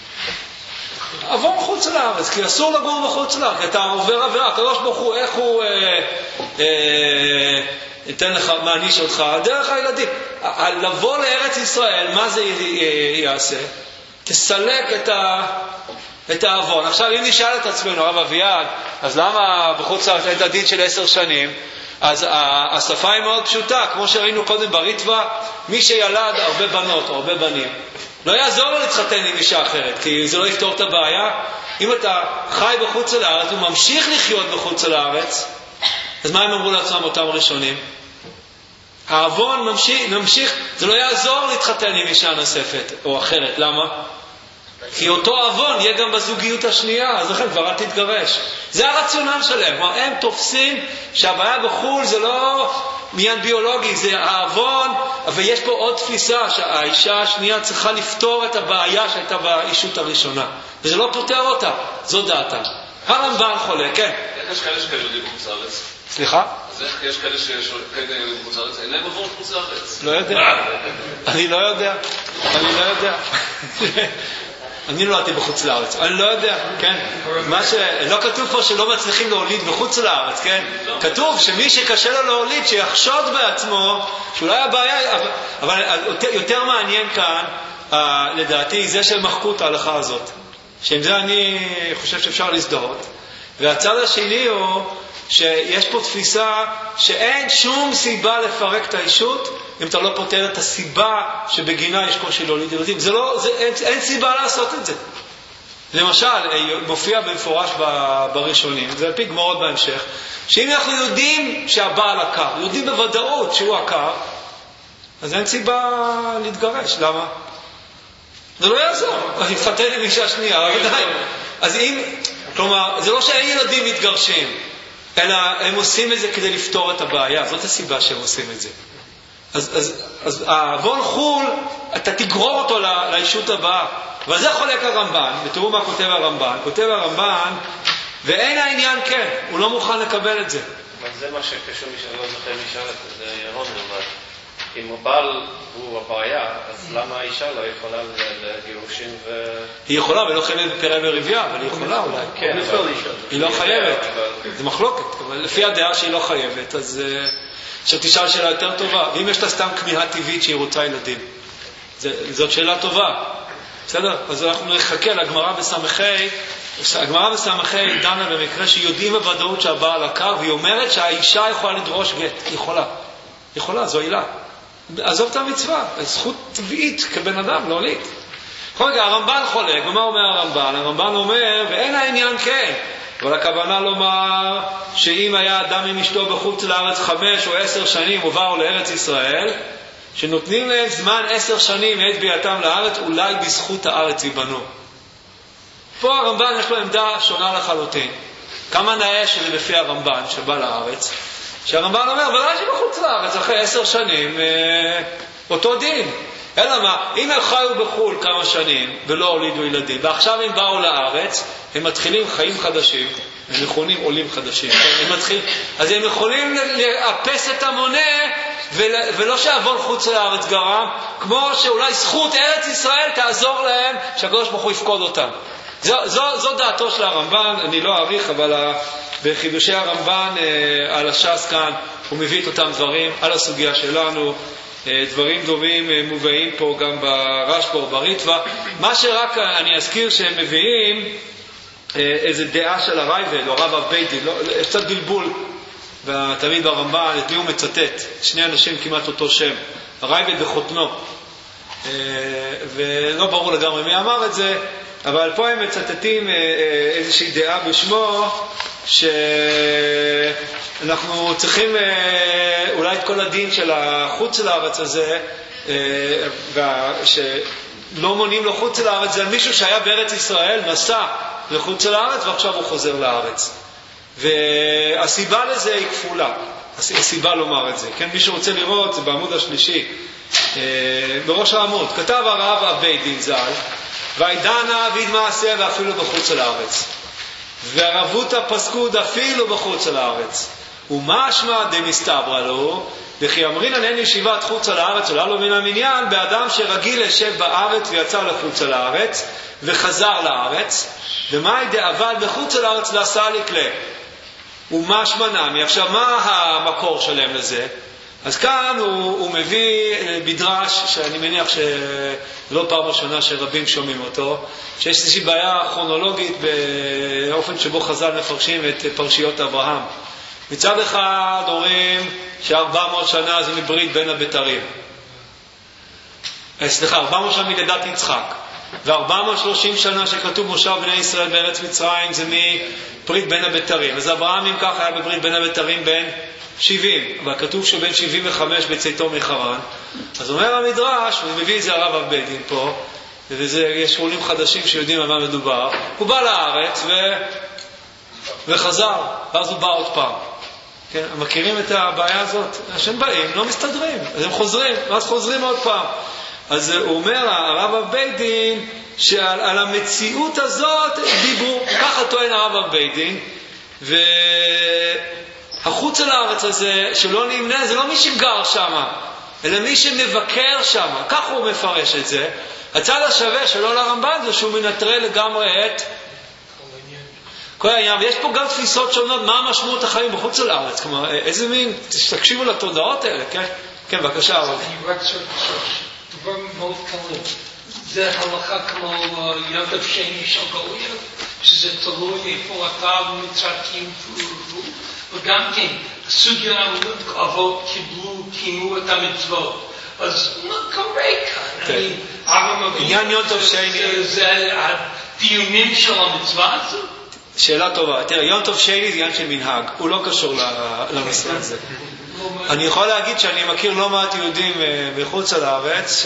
עבור חוץ לארץ, כי אסור לגור בחוץ לארץ. אתה עובר עבירה, הקדוש ברוך הוא, איך הוא אה, אה, ניתן לך, מעניש אותך, דרך הילדים. לבוא לארץ ישראל, מה זה יעשה? תסלק את ה... את העוון. עכשיו, אם נשאל את עצמנו, הרב אביעד, אז למה בחוץ לארץ אין הדין של עשר שנים? אז השפה היא מאוד פשוטה, כמו שראינו קודם בריטווה, מי שילד הרבה בנות או הרבה בנים, לא יעזור לו להתחתן עם אישה אחרת, כי זה לא יפתור את הבעיה. אם אתה חי בחוץ לארץ וממשיך לחיות בחוץ לארץ, אז מה הם אמרו לעצמם אותם ראשונים? העוון ממשיך, ממשיך, זה לא יעזור להתחתן עם אישה נוספת או אחרת. למה? כי אותו עוון יהיה גם בזוגיות השנייה, אז לכן כבר אל תתגרש. זה הרציונל שלהם. הם תופסים שהבעיה בחול זה לא עניין ביולוגי, זה העוון, ויש פה עוד תפיסה שהאישה השנייה צריכה לפתור את הבעיה שהייתה באישות הראשונה, וזה לא פותר אותה, זו דעתה. הרמב"ן חולה, כן. יש כאלה שכאלה יודעים בחוץ לארץ? סליחה? אז איך יש כאלה שכאלה יודעים בחוץ לארץ? אין להם עבור בחוץ לארץ? לא יודע. אני לא יודע. אני לא יודע. אני לא הייתי בחוץ לארץ, אני לא יודע, כן? מה ש... לא כתוב פה שלא מצליחים להוליד בחוץ לארץ, כן? כתוב שמי שקשה לו להוליד, שיחשוד בעצמו, שאולי הבעיה... אבל, אבל יותר, יותר מעניין כאן, לדעתי, זה שמחקו את ההלכה הזאת. שעם זה אני חושב שאפשר להזדהות. והצד השני הוא שיש פה תפיסה שאין שום סיבה לפרק את האישות, אם אתה לא פותר את הסיבה שבגינה יש קושי להוליד ילדים. זה לא, זה, אין, אין סיבה לעשות את זה. למשל, מופיע במפורש בראשונים, זה על פי גמרות בהמשך, שאם אנחנו יודעים שהבעל עקר, יודעים בוודאות שהוא עקר, אז אין סיבה להתגרש. למה? זה לא יעזור. אני אתחתן עם אישה שנייה, ודאי. אז אם, כלומר, זה לא שאין ילדים מתגרשים, אלא הם עושים את זה כדי לפתור את הבעיה. זאת הסיבה שהם עושים את זה. אז, אז, אז העוון חול, אתה תגרור אותו לא, לאישות הבאה. אבל זה חולק הרמב"ן, ותראו מה כותב הרמב"ן. כותב הרמב"ן, ואין העניין כן, הוא לא מוכן לקבל את זה. אבל זה מה שקשור מי שאני לא זוכר מי שאל את זה, זה ירון נאמר. אם הבעל הוא הבעיה, אז למה האישה לא יכולה לגירושים ו... היא יכולה, ולא חייבת בפרע ורבייה, אבל היא יכולה אולי. כן, אבל... היא לא חייבת. זה מחלוקת, אבל לפי הדעה שהיא לא חייבת, אז... שתשאל שאלה יותר טובה. ואם יש לה סתם כמיהה טבעית שהיא רוצה ילדים, זאת שאלה טובה. בסדר? אז אנחנו נחכה לגמרא בסמכי, הגמרא בסמכי דנה במקרה שיודעים בוודאות שהבעל עקר, והיא אומרת שהאישה יכולה לדרוש גט. היא יכולה. היא יכולה, זו עילה. עזוב את המצווה, זכות טבעית כבן אדם, לא עלית. רגע, הרמב"ן חולק, ומה אומר הרמב"ן? הרמב"ן אומר, ואין העניין כן. אבל הכוונה לומר שאם היה אדם עם אשתו בחוץ לארץ חמש או עשר שנים ובאו לארץ ישראל, שנותנים להם זמן עשר שנים מעת ביאתם לארץ, אולי בזכות הארץ ייבנו. פה הרמב"ן יש לו עמדה שונה לחלוטין. כמה נאה שזה לפי הרמב"ן שבא לארץ, שהרמב"ן אומר, ודאי שבחוץ לארץ אחרי עשר שנים אה, אותו דין. אלא מה, אם הם חיו בחול כמה שנים ולא הולידו ילדים, ועכשיו הם באו לארץ, הם מתחילים חיים חדשים, הם מכונים עולים חדשים, הם מתחיל, אז הם יכולים לאפס את המונה, ולא שעוון חוץ לארץ גרם, כמו שאולי זכות ארץ ישראל תעזור להם, שהקדוש ברוך הוא יפקוד אותם. זו, זו, זו דעתו של הרמב"ן, אני לא אעריך, אבל בחידושי הרמב"ן על הש"ס כאן, הוא מביא את אותם דברים על הסוגיה שלנו, דברים דומים מובאים פה גם ברשב"א בריטווה. מה שרק אני אזכיר שהם מביאים איזה דעה של הרייבד או הרב אביידי, לא, קצת בלבול תמיד ברמב"ן, את מי הוא מצטט, שני אנשים כמעט אותו שם, הרייבד וחותנו, ולא ברור לגמרי מי אמר את זה, אבל פה הם מצטטים איזושהי דעה בשמו שאנחנו צריכים אולי את כל הדין של החוץ לארץ הזה, שלא מונים לו חוץ לארץ, זה מישהו שהיה בארץ ישראל, נסע לחוץ לארץ ועכשיו הוא חוזר לארץ. והסיבה לזה היא כפולה, הסיבה לומר את זה. כן, מי שרוצה לראות, זה בעמוד השלישי, בראש העמוד, כתב הרב אביידי ז"ל, וידענה אביד מעשה ואפילו בחוץ לארץ. והרבותא פסקוד אפילו בחוץ לארץ. ומשמע דמסתברא לו, וכי אמרינן אין ישיבת חוץ לארץ עולה לו מן המניין באדם שרגיל לשב בארץ ויצא לחוץ לארץ וחזר לארץ, ומאי דאבל בחוץ לארץ לעשה לקלה. ומשמע נמי. עכשיו מה המקור שלהם לזה? אז כאן הוא, הוא מביא מדרש שאני מניח שלא פעם ראשונה שרבים שומעים אותו, שיש איזושהי בעיה כרונולוגית באופן שבו חז"ל מפרשים את פרשיות אברהם. מצד אחד אומרים ש-ארבע מאות שנה זה מברית בין הבתרים. סליחה, ארבע מאות שנה מלידת יצחק. ו-ארבע מאות ושלושים שנה שכתוב מושב בני ישראל בארץ מצרים זה מברית בין הבתרים. אז אברהם אם כך היה בברית בין הבתרים בין שבעים, אבל כתוב שבין שבעים וחמש בצאתו מחרן. אז אומר המדרש, הוא מביא את זה הרב אב בית דין פה, ויש עולים חדשים שיודעים על מה מדובר. הוא בא לארץ ו... וחזר, ואז הוא בא עוד פעם. כן, מכירים את הבעיה הזאת? שהם באים, לא מסתדרים, אז הם חוזרים, ואז חוזרים עוד פעם. אז הוא אומר, הרב אב בית דין, שעל על המציאות הזאת דיברו, ככה טוען הרב אב בית דין, ו... החוץ על הארץ הזה, שלא נמנה, זה לא מי שגר שם, אלא מי שמבקר שם. כך הוא מפרש את זה. הצד השווה שלו לרמב"ן זה שהוא מנטרל לגמרי את כל העניין. ויש פה גם תפיסות שונות, מה המשמעות החיים בחוץ על הארץ. כלומר, איזה מין, תקשיבו לתודעות האלה, כן? כן, בבקשה. אני רק שואל, דבר מאוד קלום. זה הלכה כמו יד שני של גאויה, שזה תלוי איפה אתה מצרקים וגם כן, הסוגיה אבות קיבלו, קיימו את המצוות. אז מה קורה כאן? עניין יום טוב שני. זה הדיונים של המצווה הזאת? שאלה טובה. תראה, יום טוב שני זה עניין של מנהג. הוא לא קשור לנושא הזה. אני יכול להגיד שאני מכיר לא מעט יהודים מחוץ לארץ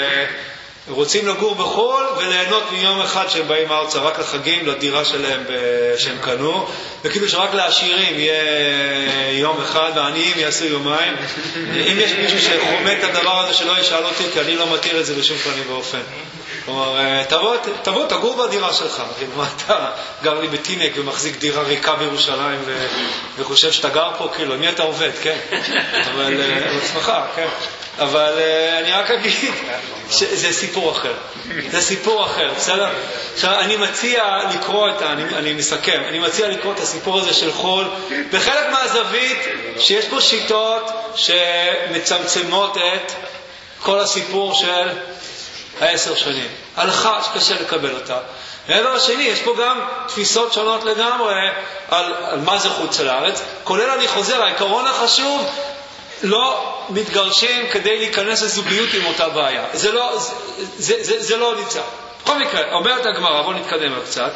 רוצים לגור בחול וליהנות מיום אחד שהם באים ארצה רק לחגים, לדירה שלהם שהם קנו, וכאילו שרק לעשירים יהיה יום אחד והעניים יעשו יומיים. אם יש מישהו שחומד את הדבר הזה שלא ישאל אותי, כי אני לא מתיר את זה בשום פנים ואופן. כלומר, תבוא, תבוא, תגור בדירה שלך. מה אתה גר לי בטינק ומחזיק דירה ריקה בירושלים ו... וחושב שאתה גר פה, כאילו, מי אתה עובד, כן? אבל, על עצמך, כן? אבל אני רק אגיד שזה סיפור אחר. זה סיפור אחר, בסדר? עכשיו, אני מציע לקרוא את ה... אני, אני מסכם. אני מציע לקרוא את הסיפור הזה של חול בחלק מהזווית שיש פה שיטות שמצמצמות את כל הסיפור של העשר שנים. הלכה שקשה לקבל אותה. מעבר השני, יש פה גם תפיסות שונות לגמרי על, על מה זה חוץ לארץ. כולל, אני חוזר, העיקרון החשוב, לא מתגרשים כדי להיכנס לזוגיות עם אותה בעיה. זה לא, זה, זה, זה, זה לא נמצא. בכל מקרה, אומרת הגמרא, בוא נתקדם קצת.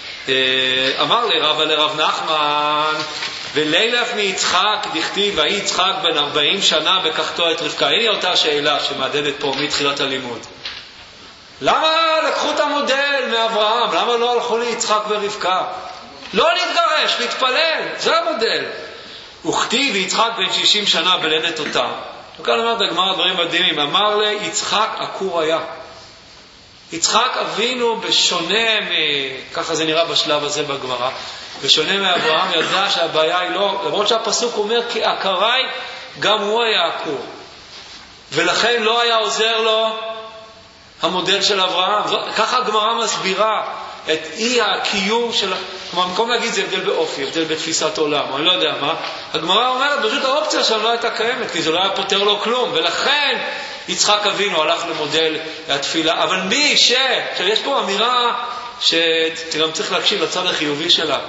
אמר לי רבא לרב נחמן, ולילף מיצחק דכתיב, ויהי יצחק בן ארבעים שנה בקחתו את רבקה. הנה אותה שאלה שמעדדת פה מתחילת הלימוד. למה לקחו את המודל מאברהם? למה לא הלכו ליצחק ורבקה? לא להתגרש, להתפלל, זה המודל. וכתיב ויצחק בן שישים שנה בלדת אותה. וכאן אמרת הגמרא דברים מדהימים. אמר לי יצחק עקור היה. יצחק אבינו בשונה מ... ככה זה נראה בשלב הזה בגמרא. בשונה מאברהם ידע שהבעיה היא לא... למרות שהפסוק אומר כי עקרי גם הוא היה עקור. ולכן לא היה עוזר לו המודל של אברהם. ככה הגמרא מסבירה את אי הקיום של... כלומר, במקום להגיד זה הבדל באופי, הבדל בתפיסת עולם, אני לא יודע מה. הגמרא אומרת, פשוט האופציה שם לא הייתה קיימת, כי זה לא היה פותר לו כלום, ולכן יצחק אבינו הלך למודל התפילה. אבל מי ש... עכשיו, יש פה אמירה שגם צריך להקשיב לצד החיובי שלה.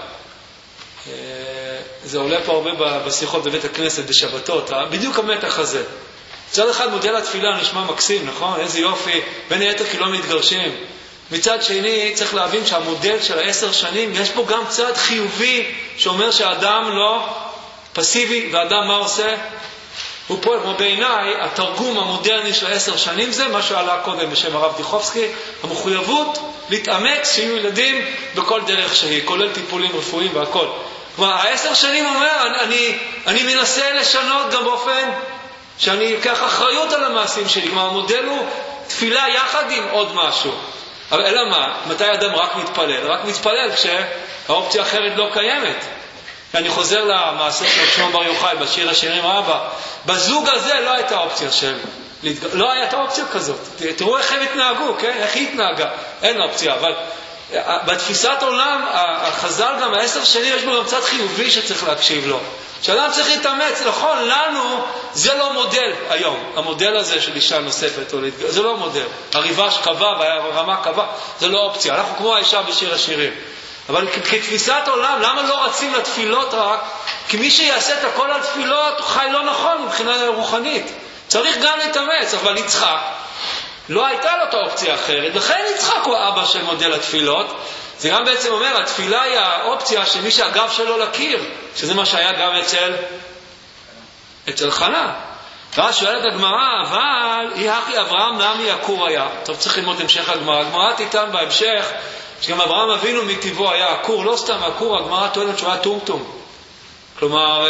זה עולה פה הרבה בשיחות בבית הכנסת, בשבתות, בדיוק המתח הזה. מצד אחד מודל התפילה נשמע מקסים, נכון? איזה יופי, בין היתר כי לא מתגרשים. מצד שני צריך להבין שהמודל של העשר שנים יש פה גם צד חיובי שאומר שהאדם לא פסיבי, והאדם מה עושה? הוא פועל. כמו בעיניי התרגום המודרני של העשר שנים זה מה שעלה קודם בשם הרב דיחובסקי, המחויבות להתאמץ שיהיו ילדים בכל דרך שהיא, כולל טיפולים רפואיים והכל. כלומר העשר שנים אומר אני, אני, אני מנסה לשנות גם באופן שאני אקח אחריות על המעשים שלי. כלומר המודל הוא תפילה יחד עם עוד משהו. אבל אלא מה? מתי אדם רק מתפלל? רק מתפלל כשהאופציה האחרת לא קיימת. אני חוזר למעשה של שלמה בר יוחאי בשיר השירים רבה. בזוג הזה לא הייתה אופציה של... לא הייתה אופציה כזאת. תראו איך הם התנהגו, כן? איך היא התנהגה. אין אופציה, אבל בתפיסת עולם, החז"ל גם העשר שנים יש בו גם קצת חיובי שצריך להקשיב לו. שאדם צריך להתאמץ, נכון, לנו זה לא מודל היום, המודל הזה של אישה נוספת, זה לא מודל. הריבש קבע והרמה קבע, זה לא אופציה. אנחנו כמו האישה בשיר השירים. אבל כתפיסת עולם, למה לא רצים לתפילות רק? כי מי שיעשה את הכל על תפילות, הוא חי לא נכון מבחינה רוחנית. צריך גם להתאמץ, אבל יצחק, לא הייתה לו את האופציה אחרת. לכן יצחק הוא האבא של מודל התפילות. זה גם בעצם אומר, התפילה היא האופציה של מי שהגב שלו לקיר, שזה מה שהיה גם אצל, אצל חנה. ואז שואלת הגמרא, אבל היא הכי אברהם נמי עקור היה. טוב, צריך ללמוד המשך הגמרא. הגמרא תיתן בהמשך, שגם אברהם אבינו מטבעו היה עקור, לא סתם עקור, הגמרא טוענת שהוא היה טומטום. כלומר,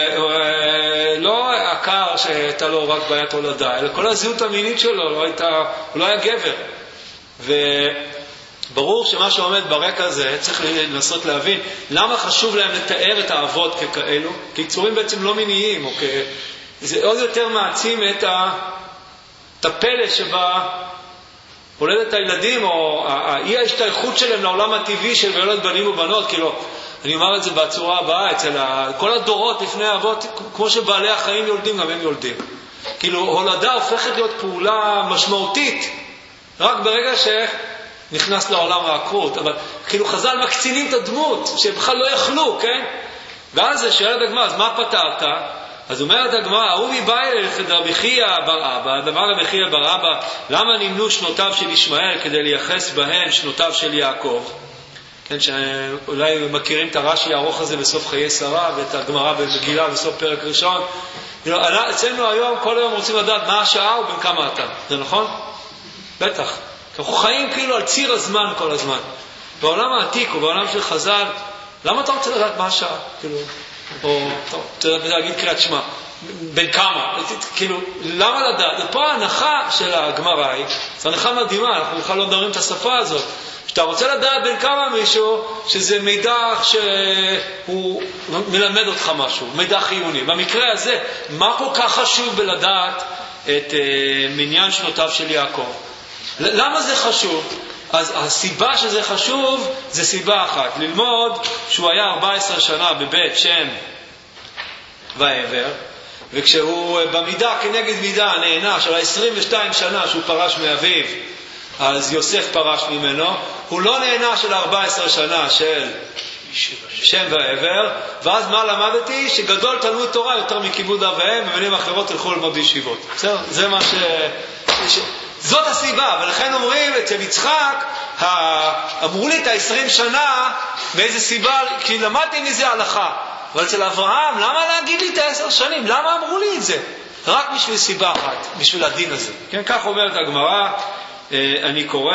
לא עקר שהייתה לו רק בעיית הולדה, אלא כל הזהות המינית שלו, לא הייתה, הוא לא היה גבר. וברור שמה שעומד ברקע הזה, צריך לנסות להבין, למה חשוב להם לתאר את האבות ככאלו? כי יצורים בעצם לא מיניים, או כ... זה עוד יותר מעצים את, ה... את הפלא שבה הולדת הילדים, או האי ההשתייכות שלהם לעולם הטבעי של ולד בנים ובנות, כאילו, אני אומר את זה בצורה הבאה, אצל כל הדורות לפני האבות, כמו שבעלי החיים יולדים, גם הם יולדים. כאילו, הולדה הופכת להיות פעולה משמעותית, רק ברגע שנכנס לעולם העקרות. אבל כאילו חז"ל מקצינים את הדמות, שהם בכלל לא יכלו, כן? ואז זה שואלת הגמרא, אז מה פתרת? אז אומרת הגמרא, הוא מבעל רבי חייא בר אבא, דבר רבי חייא בר אבא, למה נמנו שנותיו של ישמעאל כדי לייחס בהן שנותיו של יעקב? כן, שאולי מכירים את הרש"י הארוך הזה בסוף חיי שרה, ואת הגמרא במגילה בסוף פרק ראשון. אצלנו היום, כל היום רוצים לדעת מה השעה ובין כמה אתה. זה נכון? בטח. אנחנו חיים כאילו על ציר הזמן כל הזמן. בעולם העתיק ובעולם של חז"ל, למה אתה רוצה לדעת מה השעה? כאילו, או, טוב, אתה רוצה להגיד קריאת שמע. בין כמה? כאילו, למה לדעת? ופה ההנחה של הגמרא היא, זו הנחה מדהימה, אנחנו בכלל לא מדברים את השפה הזאת. שאתה רוצה לדעת בין כמה מישהו, שזה מידע שהוא מלמד אותך משהו, מידע חיוני. במקרה הזה, מה כל כך חשוב בלדעת את uh, מניין שנותיו של יעקב? למה זה חשוב? אז הסיבה שזה חשוב, זה סיבה אחת. ללמוד שהוא היה ארבע עשרה שנה בבית שם ועבר, וכשהוא במידה כנגד מידה נהנה של עשרים ושתיים שנה שהוא פרש מאביו, אז יוסף פרש ממנו, הוא לא נהנה של ארבע עשרה שנה של שם ועבר, ואז מה למדתי? שגדול תלמוד תורה יותר מכיבוד אב ואם, במילים אחרות הלכו ללמוד בישיבות. בסדר? זה מה ש... ש... זאת הסיבה, ולכן אומרים אצל יצחק, אמרו לי את ה-עשרים שנה, מאיזה סיבה? כי למדתי מזה הלכה. אבל אצל אברהם, למה להגיד לי את ה-עשר שנים? למה אמרו לי את זה? רק בשביל סיבה אחת, בשביל הדין הזה. כן, כך אומרת הגמרא, אני קורא,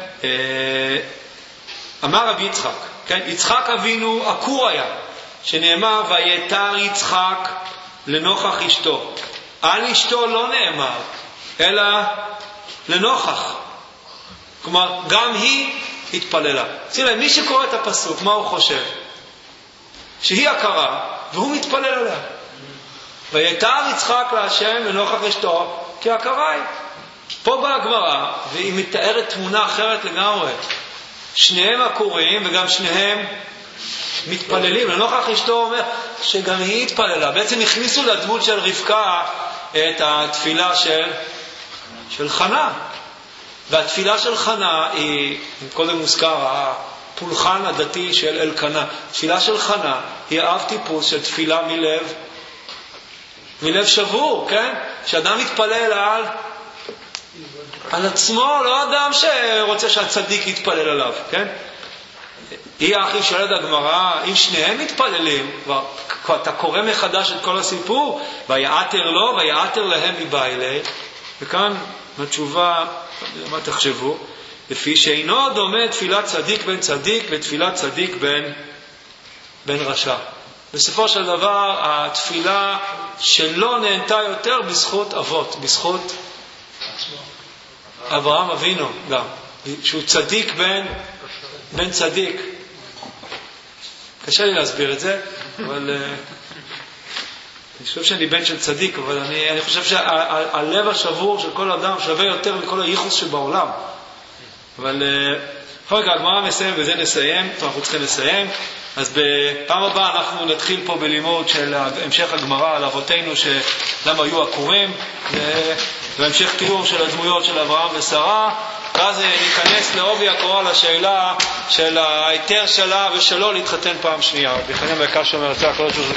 אמר רבי יצחק, כן, יצחק אבינו עקור היה, שנאמר ויתר יצחק לנוכח אשתו. על אשתו לא נאמר, אלא לנוכח. כלומר, גם היא התפללה. שימו, מי שקורא את הפסוק, מה הוא חושב? שהיא הכרה, והוא מתפלל עליה. ויתר יצחק להשם לנוכח אשתו, כי הכרה היא. פה באה הגמרא, והיא מתארת תמונה אחרת לגמרי. שניהם עקורים וגם שניהם מתפללים. לנוכח אשתו אומר שגם היא התפללה. בעצם הכניסו לדמות של רבקה את התפילה של, של חנה. והתפילה של חנה היא, קודם מוזכר, הפולחן הדתי של אלקנה. תפילה של חנה היא אב טיפוס של תפילה מלב, מלב שבור, כן? שאדם מתפלל על... על עצמו, לא אדם שרוצה שהצדיק יתפלל עליו, כן? היא האחי שואלת הגמרא, אם שניהם מתפללים, כבר אתה קורא מחדש את כל הסיפור, ויעתר לו, ויעתר להם מבעילי, וכאן התשובה, מה תחשבו? לפי שאינו דומה תפילת צדיק בין צדיק לתפילת צדיק בין, בין רשע. בסופו של דבר, התפילה שלא נהנתה יותר בזכות אבות, בזכות אברהם אבינו גם, שהוא צדיק בין, בין צדיק. קשה לי להסביר את זה, אבל uh, אני חושב שאני בן של צדיק, אבל אני, אני חושב שהלב השבור של כל אדם שווה יותר מכל הייחוס שבעולם. אבל uh, בכל מקרה, הגמרא מסיים, וזה נסיים, אנחנו צריכים לסיים. אז בפעם הבאה אנחנו נתחיל פה בלימוד של המשך הגמרא על אבותינו שלמה היו עקורים, והמשך תיאור של הדמויות של אברהם ושרה, ואז ניכנס לעובי הקורה לשאלה של ההיתר שלה ושלו להתחתן פעם שנייה. בכלל היקר שאומר,